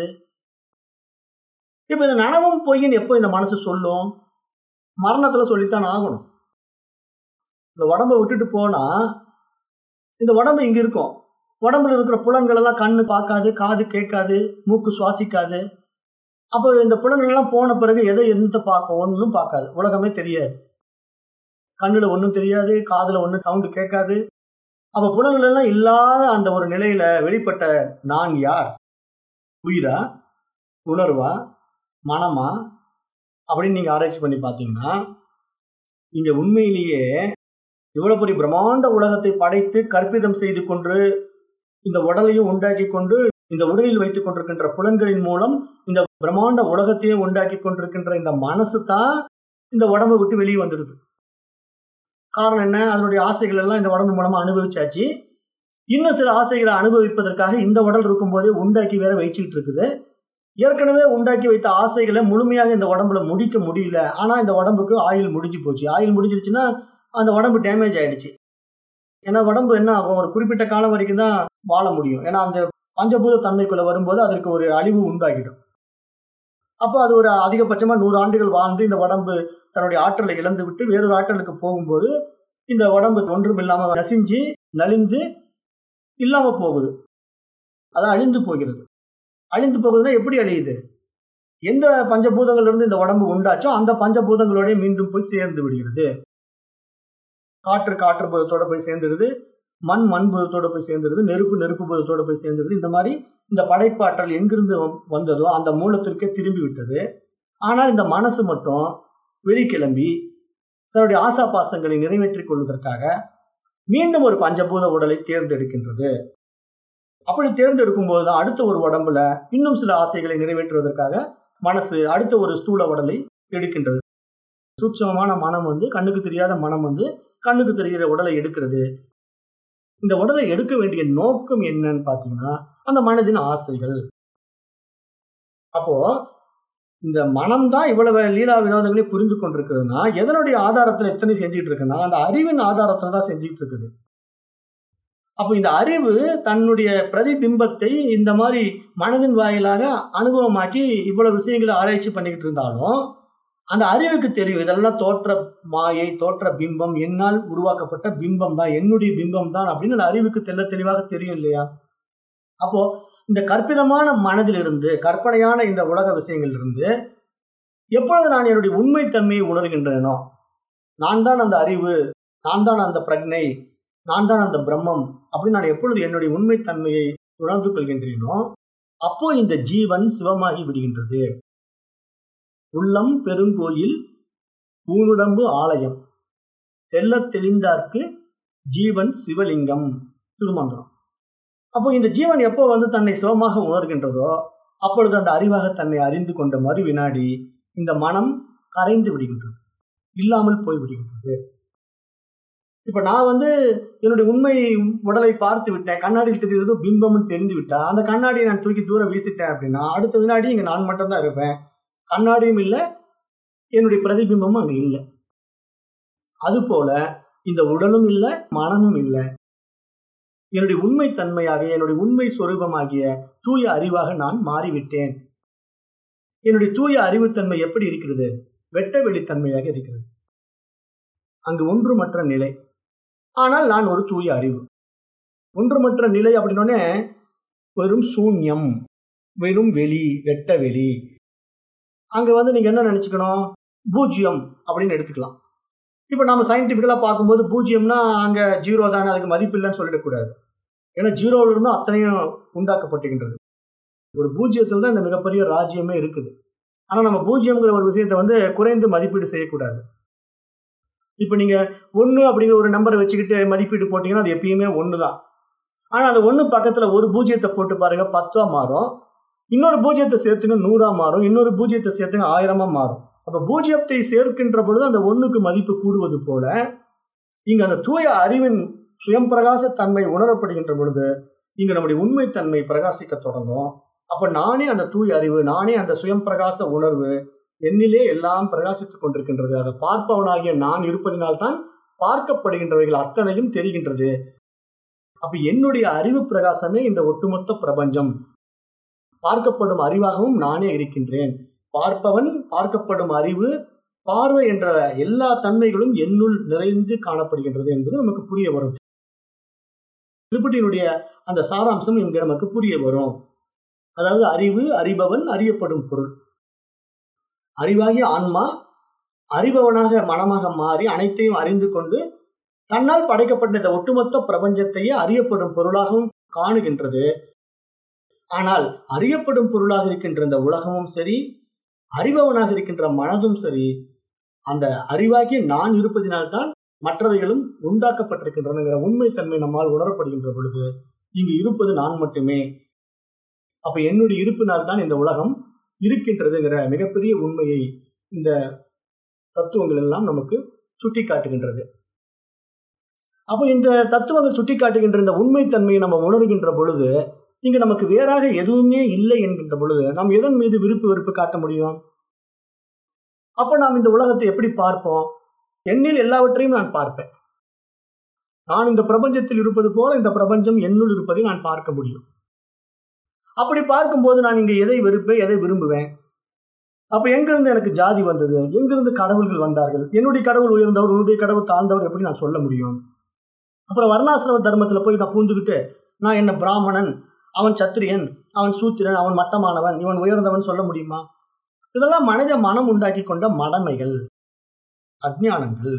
இப்ப இந்த நனவும் பொய்ன்னு எப்போ இந்த மனசு சொல்லும்? மரணத்துல சொல்லித்தான் ஆகணும். இந்த உடம்பை விட்டுட்டு போனா இந்த உடம்பு இங்க இருக்கும். உடம்புல இருக்கிற புலன்கள் எல்லாம் கண்ணு பார்க்காது, காது கேட்காது, மூக்கு சுவாசிக்காது. அப்போ இந்த புலன்கள் எல்லாம் போன பிறகு எதை எந்த பார்க்கும்? ஒன்றும் பார்க்காது, உலகமே தெரியாது. கண்ணுல ஒன்றும் தெரியாது, காதுல ஒன்றும் சவுண்டு கேட்காது. அப்ப புலன்கள் எல்லாம் இல்லாத அந்த ஒரு நிலையில வெளிப்பட்ட நான் யார்? உயிரா, உணர்வா, மனமா அப்படின்னு நீங்க ஆராய்ச்சி பண்ணி பார்த்தீங்கன்னா, இங்க உண்மையிலேயே இவ்வளவு பெரிய பிரம்மாண்ட உலகத்தை படைத்து கற்பிதம் செய்து கொண்டு இந்த உடலையும் உண்டாக்கி கொண்டு இந்த உடலில் வைத்துக் கொண்டிருக்கின்ற புலன்களின் மூலம் இந்த பிரம்மாண்ட உலகத்தையும் உண்டாக்கி கொண்டிருக்கின்ற இந்த மனசு தான் இந்த உடம்பை விட்டு வெளியே வந்துடுது. காரணம் என்ன? அதனுடைய ஆசைகள் எல்லாம் இந்த உடம்பு மூலமா அனுபவிச்சாச்சு. இன்னும் சில ஆசைகளை அனுபவிப்பதற்காக இந்த உடல் இருக்கும் போதே உண்டாக்கி வேற வச்சுக்கிட்டு இருக்குது. ஏற்கனவே உண்டாக்கி வைத்த ஆசைகளை முழுமையாக இந்த உடம்புல முடிக்க முடியல. ஆனா இந்த உடம்புக்கு ஆயுள் முடிஞ்சு போச்சு. ஆயுள் முடிஞ்சிருச்சுன்னா அந்த உடம்பு டேமேஜ் ஆயிடுச்சு. ஏன்னா உடம்பு என்ன ஆகும்? ஒரு குறிப்பிட்ட காலம் வரைக்கும் தான் வாழ முடியும். ஏன்னா அந்த பஞ்சபூத தன்மைக்குள்ள வரும்போது அதற்கு ஒரு அழிவு உண்டாகிடும். அப்போ அது ஒரு அதிகபட்சமா நூறு ஆண்டுகள் வாழ்ந்து இந்த உடம்பு தன்னுடைய ஆற்றலை இழந்து விட்டு வேறொரு ஆற்றலுக்கு போகும்போது இந்த உடம்பு ஒன்றும் இல்லாம நசிஞ்சு நலிந்து இல்லாம போகுது. அதான் அழிந்து போகிறது. அழிந்து போகுதுன்னா எப்படி அழியுது? எந்த பஞ்சபூதங்கள்ல இருந்து இந்த உடம்பு உண்டாச்சோ அந்த பஞ்சபூதங்களோட மீண்டும் போய் சேர்ந்து விடுகிறது. காற்று காற்று பூதத்தோட போய் சேர்ந்துடுது, மண் மண் பூதத்தோட போய் சேர்ந்துடுது, நெருப்பு நெருப்பு பூதத்தோட போய் சேர்ந்துடுது. இந்த மாதிரி இந்த படைப்பாற்றல் எங்கிருந்து வந்ததோ அந்த மூலத்திற்கே திரும்பி விட்டது. ஆனால் இந்த மனசு மட்டும் வெளிக்கிளம்பி தன்னுடைய ஆசா பாசங்களை நிறைவேற்றிக் கொள்வதற்காக மீண்டும் ஒரு பஞ்சபூத உடலை தேர்ந்தெடுக்கின்றது. அப்படி தேர்ந்தெடுக்கும் போதுதான் அடுத்த ஒரு உடம்புல இன்னும் சில ஆசைகளை நிறைவேற்றுவதற்காக மனசு அடுத்த ஒரு ஸ்தூல உடலை எடுக்கின்றது. சூட்சமமான மனம் வந்து கண்ணுக்கு தெரியாத மனம் வந்து கண்ணுக்கு தெரிகிற உடலை எடுக்கிறது. இந்த உடலை எடுக்க வேண்டிய நோக்கம் என்னன்னு பாத்தீங்கன்னா அந்த மனதின் ஆசைகள். அப்போ இந்த மனம் தான் இவ்வளவு லீலா வினோதங்களையும் புரிந்து கொண்டிருக்கிறதுனா எதனுடைய ஆதாரத்துல எத்தனை செஞ்சுட்டு இருக்குன்னா அந்த அறிவின் ஆதாரத்துல தான் செஞ்சுட்டு இருக்குது. அப்போ இந்த அறிவு தன்னுடைய பிரதிபிம்பத்தை இந்த மாதிரி மனதின் வாயிலாக அனுபவமாக்கி இவ்வளவு விஷயங்களை ஆராய்ச்சி பண்ணிக்கிட்டு இருந்தாலும் அந்த அறிவுக்கு தெரியும் இதெல்லாம் தோற்ற மாயை, தோற்ற பிம்பம், என்னால் உருவாக்கப்பட்ட பிம்பம் தான், என்னுடைய பிம்பம் தான் அப்படின்னு அந்த அறிவுக்கு தெல்ல தெளிவாக தெரியும் இல்லையா? அப்போ இந்த கற்பிதமான மனதிலிருந்து கற்பனையான இந்த உலக விஷயங்கள் இருந்து எப்பொழுது நான் என்னுடைய உண்மைத்தன்மையை உணர்கின்றேனோ, நான் தான் அந்த அறிவு, நான் தான் அந்த பிரக்ஞை, நான் தான் அந்த பிரம்மம் அப்படின்னு நான் எப்பொழுது என்னுடைய உண்மைத்தன்மையை உணர்ந்து கொள்கின்றேனோ அப்போ இந்த ஜீவன் சிவமாகி விடுகின்றது. உள்ளம் பெருங்கோயில் ஊனுடம்பு ஆலயம் தெல்ல தெளிந்தார்க்கு ஜீவன் சிவலிங்கம் திருமந்திரம். அப்போ இந்த ஜீவன் எப்போ வந்து தன்னை சிவமாக உணர்கின்றதோ அப்பொழுது அந்த அறிவாக தன்னை அறிந்து கொண்ட மறு வினாடி இந்த மனம் கரைந்து விடுகின்றது, இல்லாமல் போய் விடுகின்றது. இப்ப நான் வந்து என்னுடைய உண்மை உடலை பார்த்து விட்டேன், கண்ணாடியில் தெரிகிறது பிம்பம்னு தெரிந்து விட்டா அந்த கண்ணாடியை நான் தூக்கி தூரம் வீசிட்டேன் அப்படின்னா அடுத்த வினாடி இங்க நான் மட்டும்தான் இருப்பேன். கண்ணாடியும் இல்லை, என்னுடைய பிரதிபிம்பமும் அங்க இல்லை. அது போல இந்த உடலும் இல்லை, மனமும் இல்லை. என்னுடைய உண்மை தன்மையாக என்னுடைய உண்மை சொரூபமாகிய தூய அறிவாக நான் மாறிவிட்டேன். என்னுடைய தூய அறிவுத்தன்மை எப்படி இருக்கிறது? வெட்ட வெளித்தன்மையாக இருக்கிறது. அங்கு ஒன்றுமற்ற நிலை. ஆனால் நான் ஒரு தூய அறிவு. ஒன்றுமற்ற நிலை அப்படின்னோடனே வெறும் சூன்யம், வெறும் வெளி, வெட்ட வெளி. அங்க வந்து நீங்க என்ன நினைச்சுக்கணும்? பூஜ்ஜியம் அப்படின்னு எடுத்துக்கலாம். இப்ப நம்ம சயின்டிபிக்கலா பார்க்கும்போது பூஜ்ஜியம்னா அங்க ஜீரோ தானே, அதுக்கு மதிப்பு இல்லைன்னு சொல்லிடக்கூடாது. ஏன்னா ஜீரோல இருந்து அத்தனையும் உண்டாக்கப்பட்டுகின்றது. ஒரு பூஜ்ஜியத்துல தான் இந்த மிகப்பெரிய ராஜ்யமே இருக்குது. ஆனா நம்ம பூஜ்ஜியம்ங்கிற ஒரு விஷயத்தை வந்து குறைந்து மதிப்பீடு செய்யக்கூடாது. இப்ப நீங்க ஒண்ணு அப்படிங்கிற ஒரு நம்பரை வச்சுக்கிட்டு மதிப்பீடு போட்டீங்கன்னா அது எப்பயுமே ஒண்ணுதான். ஆனா அது ஒண்ணு பக்கத்துல ஒரு பூஜ்ஜியத்தை போட்டு பாருங்க, பத்தா மாறும். இன்னொரு பூஜ்ஜியத்தை சேர்த்துங்க நூறா மாறும். இன்னொரு பூஜ்ஜியத்தை சேர்த்துங்க ஆயிரமா மாறும். அப்ப பூஜ்ஜியத்தை சேர்க்கின்ற பொழுது அந்த ஒண்ணுக்கு மதிப்பு கூடுவது போல இங்க அந்த தூய அறிவின் சுயம் பிரகாச தன்மை உணரப்படுகின்ற பொழுது இங்க நம்முடைய உண்மை தன்மை பிரகாசிக்க தொடங்கும். அப்ப நானே அந்த தூய அறிவு, நானே அந்த சுயம் பிரகாச உணர்வு என்னிலே எல்லாம் பிரகாசித்துக் கொண்டிருக்கின்றது. அதை பார்ப்பவனாகிய நான் இருப்பதினால்தான் பார்க்கப்படுகின்றவைகள் அத்தனையும் தெரிகின்றது. அப்ப என்னுடைய அறிவு பிரகாசமே இந்த ஒட்டுமொத்த பிரபஞ்சம். பார்க்கப்படும் அறிவாகவும் நானே இருக்கின்றேன். பார்ப்பவன், பார்க்கப்படும் அறிவு, பார்வை என்ற எல்லா தன்மைகளும் என்னுள் நிறைந்து காணப்படுகின்றது என்பது நமக்கு புரிய வரும். திருப்பதியினுடைய அந்த சாராம்சம் இங்க நமக்கு புரிய வரும். அதாவது அறிவு, அறிபவன், அறியப்படும் பொருள். அறிவாகிய ஆன்மா அறிபவனாக மனமாக மாறி அனைத்தையும் அறிந்து கொண்டு தன்னால் படைக்கப்பட்ட இந்த ஒட்டுமொத்த பிரபஞ்சத்தையே அறியப்படும் பொருளாகவும் காணுகின்றது. ஆனால் அறியப்படும் பொருளாக இருக்கின்ற இந்த உலகமும் சரி, அறிபவனாக இருக்கின்ற மனதும் சரி, அந்த அறிவாகிய நான் இருப்பதினால்தான் மற்றவைகளும் உண்டாக்கப்பட்டிருக்கின்றன உண்மை தன்மை நம்மால் உணரப்படுகின்ற பொழுது இங்கு இருப்பது நான் மட்டுமே. அப்ப என்னுடைய இருப்பினால்தான் இந்த உலகம் இருக்கின்றதுங்கிற மிகப்பெரிய உண்மையை இந்த தத்துவங்கள் எல்லாம் நமக்கு சுட்டி காட்டுகின்றது. அப்ப இந்த தத்துவங்கள் சுட்டி காட்டுகின்ற இந்த உண்மை தன்மையை நம்ம உணர்கின்ற பொழுது இங்க நமக்கு வேறாக எதுவுமே இல்லை என்கின்ற பொழுது நாம் எதன் மீது விருப்பு வெறுப்பு காட்ட முடியும்? அப்ப நாம் இந்த உலகத்தை எப்படி பார்ப்போம்? என்னில் எல்லாவற்றையும் நான் பார்ப்பேன். நான் இந்த பிரபஞ்சத்தில் இருப்பது போல இந்த பிரபஞ்சம் என்னுள் இருப்பதை நான் பார்க்க முடியும். அப்படி பார்க்கும்போது நான் இங்க எதை வெறுப்பேன், எதை விரும்புவேன்? அப்ப எங்கிருந்து எனக்கு ஜாதி வந்தது? எங்கிருந்து கடவுள்கள் வந்தார்கள்? என்னுடைய கடவுள் உயர்ந்தவர், உன்னுடைய கடவுள் தாழ்ந்தவர் எப்படி நான் சொல்ல முடியும்? அப்புறம் வர்ணாசிரம தர்மத்துல போய் நான் பூந்துக்கிட்டு நான் என்ன பிராமணன், அவன் சத்திரியன், அவன் சூத்திரன், அவன் மட்டமானவன், இவன் உயர்ந்தவன் சொல்ல முடியுமா? இதெல்லாம் மனித மனம் உண்டாக்கி கொண்ட மடமைகள், அஜ்ஞானங்கள்.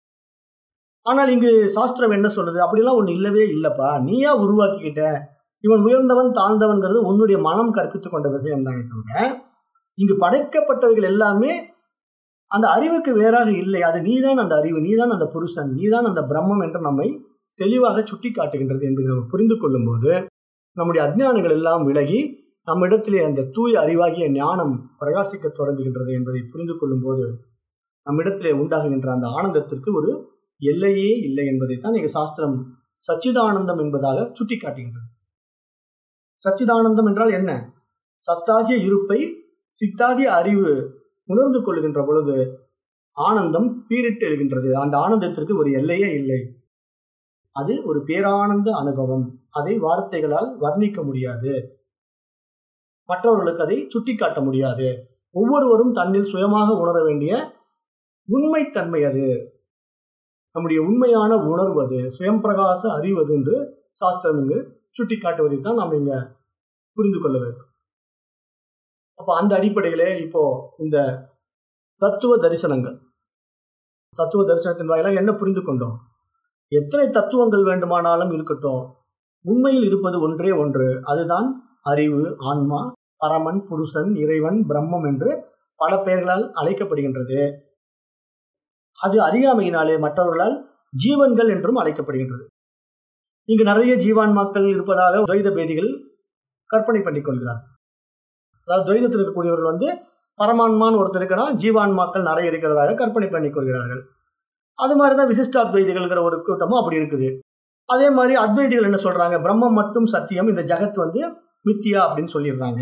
ஆனால் இங்கு சாஸ்திரம் என்ன சொல்லுது? அப்படிலாம் ஒண்ணு இல்லவே இல்லப்பா, நீயா உருவாக்கிக்கிட்ட. இவன் உயர்ந்தவன் தாழ்ந்தவன்கிறது உன்னுடைய மனம் கற்பித்துக் கொண்ட விஷயம் தானே தவிர இங்கு படைக்கப்பட்டவைகள் எல்லாமே அந்த அறிவுக்கு வேறாக இல்லை. அது நீதான் அந்த அறிவு, நீதான் அந்த புருஷன், நீதான் அந்த பிரம்மம் என்று நம்மை தெளிவாக சுட்டி காட்டுகின்றது என்பதை நம்ம புரிந்து கொள்ளும் போது நம்முடைய அஜ்ஞானங்கள் எல்லாம் விலகி நம்மிடத்திலே அந்த தூய அறிவாகிய ஞானம் பிரகாசிக்க தொடங்குகின்றது என்பதை புரிந்து கொள்ளும் போது நம்மிடத்திலே உண்டாகுகின்ற அந்த ஆனந்தத்திற்கு ஒரு எல்லையே இல்லை என்பதைத்தான் எங்க சாஸ்திரம் சச்சிதானந்தம் என்பதாக சுட்டி காட்டுகின்றது. சச்சிதானந்தம் என்றால் என்ன? சத்தாகிய இருப்பை சித்தாகிய அறிவு உணர்ந்து கொள்கின்ற பொழுது ஆனந்தம் பீரிட்டு எழுகின்றது. அந்த ஆனந்தத்திற்கு ஒரு எல்லையே இல்லை. அது ஒரு பேரானந்த அனுபவம். அதை வார்த்தைகளால் வர்ணிக்க முடியாது, மற்றவர்களுக்கு அதை சுட்டி காட்ட முடியாது. ஒவ்வொருவரும் தன்னில் சுயமாக உணர வேண்டிய உண்மைத்தன்மை அது, நம்முடைய உண்மையான உணர்வு, அது சுயம் பிரகாச அறிவது என்று சாஸ்திரம் இங்கு சுட்டி காட்டுவதைத்தான் நாம் இங்க புரிந்து கொள்ள வேண்டும். அப்ப அந்த அடிப்படையிலே இப்போ இந்த தத்துவ தரிசனங்கள், தத்துவ தரிசனத்தின் வாயிலாக என்ன புரிந்து கொண்டோம்? எத்தனை தத்துவங்கள் வேண்டுமானாலும் இருக்கட்டும், உண்மையில் இருப்பது ஒன்றே ஒன்று. அதுதான் அறிவு, ஆன்மா, பரமன், புருஷன், இறைவன், பிரம்மம் என்று பல பெயர்களால் அழைக்கப்படுகின்றது. அது அறியாமையினாலே மற்றவர்களால் ஜீவன்கள் என்றும் அழைக்கப்படுகின்றது. இங்கு நிறைய ஜீவான்மாக்கள் இருப்பதாக துவைத பேதிகள் கற்பனை பண்ணிக் கொள்கிறார். அதாவது துவைதத்தில் இருக்கக்கூடியவர்கள் வந்து பரமான்மான்னு ஒருத்தர் இருக்கிறான், ஜீவான்மாக்கள் நிறைய இருக்கிறதாக கற்பனை பண்ணிக் கொள்கிறார்கள். அது மாதிரிதான் விசிஷ்டாத்வைதிகள்ங்கிற ஒரு கூட்டமும் அப்படி இருக்குது. அதே மாதிரி அத்வைதிகள் என்ன சொல்றாங்க? பிரம்மம் மட்டும் சத்தியம், இந்த ஜகத் வந்து மித்தியா அப்படின்னு சொல்லிடுறாங்க.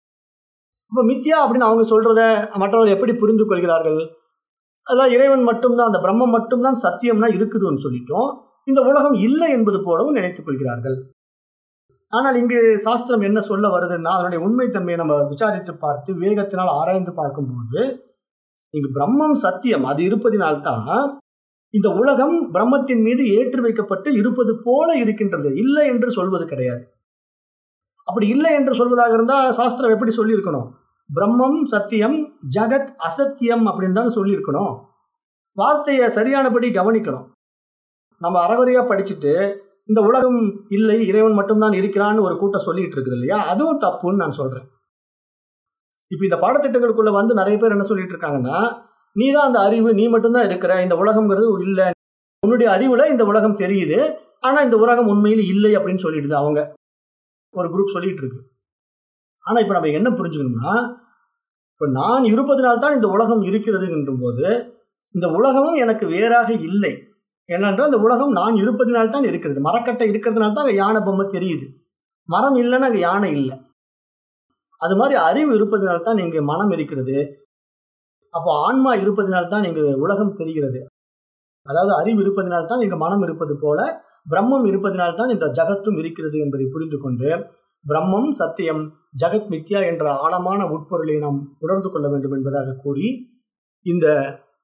அப்ப மித்தியா அப்படின்னு அவங்க சொல்றத மற்றவர்கள் எப்படி புரிந்து கொள்கிறார்கள்? அதான் இறைவன் மட்டும்தான், அந்த பிரம்மம் மட்டும்தான் சத்தியம்னா இருக்குதுன்னு சொல்லிட்டோம், இந்த உலகம் இல்லை என்பது போலவும் நினைத்துக் கொள்கிறார்கள். ஆனால் இங்கு சாஸ்திரம் என்ன சொல்ல வருதுன்னா, அதனுடைய உண்மைத்தன்மையை நம்ம விசாரித்து பார்த்து வேகத்தினால் ஆராய்ந்து பார்க்கும்போது இங்கு பிரம்மம் சத்தியம், அது இருப்பதினால்தான் இந்த உலகம் பிரம்மத்தின் மீது ஏற்றி வைக்கப்பட்டு இருப்பது போல இருக்கின்றது, இல்லை என்று சொல்வது கிடையாது. அப்படி இல்லை என்று சொல்வதாக இருந்தா சாஸ்திரம் எப்படி சொல்லி இருக்கணும்? பிரம்மம் சத்தியம், ஜகத் அசத்தியம் அப்படின்னு தான் சொல்லி இருக்கணும். வார்த்தையை சரியானபடி கவனிக்கணும். நம்ம அறகுறையா படிச்சுட்டு இந்த உலகம் இல்லை, இறைவன் மட்டும்தான் இருக்கிறான்னு ஒரு கூட்டம் சொல்லிட்டு இருக்குது இல்லையா, அதுவும் தப்புன்னு நான் சொல்றேன். இப்ப இந்த பாடத்திட்டங்களுக்குள்ள வந்து நிறைய பேர் என்ன சொல்லிட்டு இருக்காங்கன்னா, நீ தான் அந்த அறிவு, நீ மட்டும்தான் இருக்கிற, இந்த உலகம்ங்கிறது இல்லை, உன்னுடைய அறிவுல இந்த உலகம் தெரியுது, ஆனா இந்த உலகம் உண்மையில் இல்லை அப்படின்னு சொல்லிடுது அவங்க ஒரு குரூப் சொல்லிட்டு இருக்கு. ஆனா இப்ப நம்ம என்ன புரிஞ்சுக்கணும்னா, இப்ப நான் இருப்பதனால்தான் இந்த உலகம் இருக்கிறது என்றும் போது இந்த உலகமும் எனக்கு வேறாக இல்லை. ஏனென்றால் இந்த உலகம் நான் இருப்பதனால்தான் இருக்கிறது. மரக்கட்டை இருக்கிறதுனால்தான் அங்க யானை பொம்மை தெரியுது, மரம் இல்லைன்னா அங்க யானை இல்லை. அது மாதிரி அறிவு இருப்பதனால்தான் இங்கு மனம் இருக்கிறது. அப்போ ஆன்மா இருப்பதனால்தான் இங்கு உலகம் தெரிகிறது. அதாவது அறிவு இருப்பதனால்தான் இங்கு மனம் இருப்பது போல பிரம்மம் இருப்பதனால்தான் இந்த ஜகத்தும் இருக்கிறது என்பதை புரிந்து கொண்டு பிரம்மம் சத்தியம், ஜகத் மித்யா என்ற ஆழமான உட்பொருளை நாம் உணர்ந்து கொள்ள வேண்டும் என்பதாக கூறி இந்த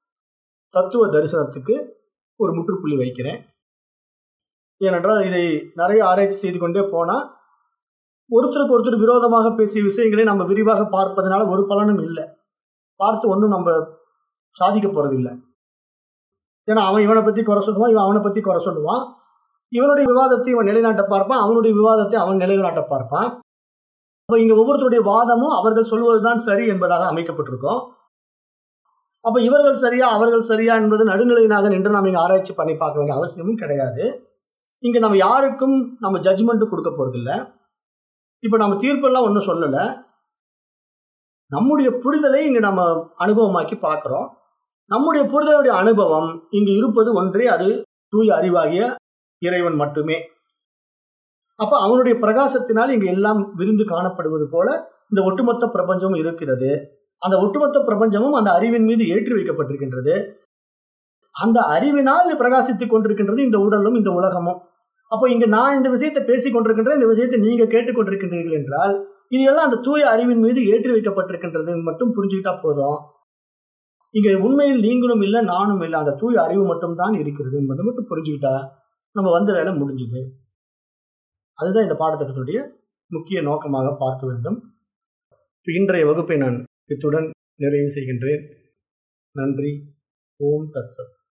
தத்துவ தரிசனத்துக்கு ஒரு முற்றுப்புள்ளி வைக்கிறேன். ஏனென்றால் இதை நிறைய ஆராய்ச்சி செய்து கொண்டே போனால் ஒருத்தருக்கு ஒருத்தர் விரோதமாக பேசிய விஷயங்களை நம்ம விரிவாக பார்ப்பதனால ஒரு பலனும் இல்லை. பார்த்து ஒன்றும் நம்ம சாதிக்க போறது இல்லை. ஏன்னா அவன் இவனை பற்றி குறை சொல்லுவான், இவன் அவனை பற்றி குறை சொல்லுவான். இவனுடைய விவாதத்தை இவன் நிலைநாட்ட பார்ப்பான், அவனுடைய விவாதத்தை அவன் நிலைநாட்ட பார்ப்பான். அப்போ இங்கே ஒவ்வொருத்தருடைய வாதமும் அவர்கள் சொல்வதுதான் சரி என்பதாக அமைக்கப்பட்டிருக்கும். அப்போ இவர்கள் சரியா அவர்கள் சரியா என்பது நடுநிலையினாக நின்று நாம் இங்கே ஆராய்ச்சி பண்ணி பார்க்க வேண்டிய அவசியமும் கிடையாது. இங்கே நம்ம யாருக்கும் நம்ம ஜட்ஜ்மெண்ட் கொடுக்க போறதில்லை. இப்போ நம்ம தீர்ப்பெல்லாம் ஒன்றும் சொல்லலை. நம்முடைய புரிதலை இங்கே நம்ம அனுபவமாக்கி பார்க்குறோம். நம்முடைய புரிதலுடைய அனுபவம் இங்கு இருப்பது ஒன்றே, அது தூய அறிவாகிய இறைவன் மட்டுமே. அப்ப அவனுடைய பிரகாசத்தினால் இங்கு எல்லாம் விரிந்து காணப்படுவது போல இந்த ஒட்டுமொத்த பிரபஞ்சமும் இருக்கிறது. அந்த ஒட்டுமொத்த பிரபஞ்சமும் அந்த அறிவின் மீது ஏற்றி வைக்கப்பட்டிருக்கின்றது. அந்த அறிவினால் பிரகாசித்துக் கொண்டிருக்கின்றது இந்த உடலும் இந்த உலகமும். அப்போ இங்க நான் இந்த விஷயத்தை பேசிக் கொண்டிருக்கின்ற இந்த விஷயத்தை நீங்க கேட்டுக்கொண்டிருக்கின்றீர்கள் என்றால் இது எல்லாம் அந்த தூய அறிவின் மீது ஏற்றி வைக்கப்பட்டிருக்கின்றது மட்டும் புரிஞ்சுக்கிட்டா போதும். இங்க உண்மையில் நீங்களும் இல்லை நானும் இல்லை, அந்த தூய அறிவு மட்டும் தான் இருக்கிறது என்பதை மட்டும் புரிஞ்சுக்கிட்டா நம்ம வந்த வேலை முடிஞ்சுது. அதுதான் இந்த பாடத்திட்டத்துடைய முக்கிய நோக்கமாக பார்க்க வேண்டும். இன்றைய வகுப்பை நான் இத்துடன் நிறைவு செய்கின்றேன். நன்றி. ஓம் தத் சத்.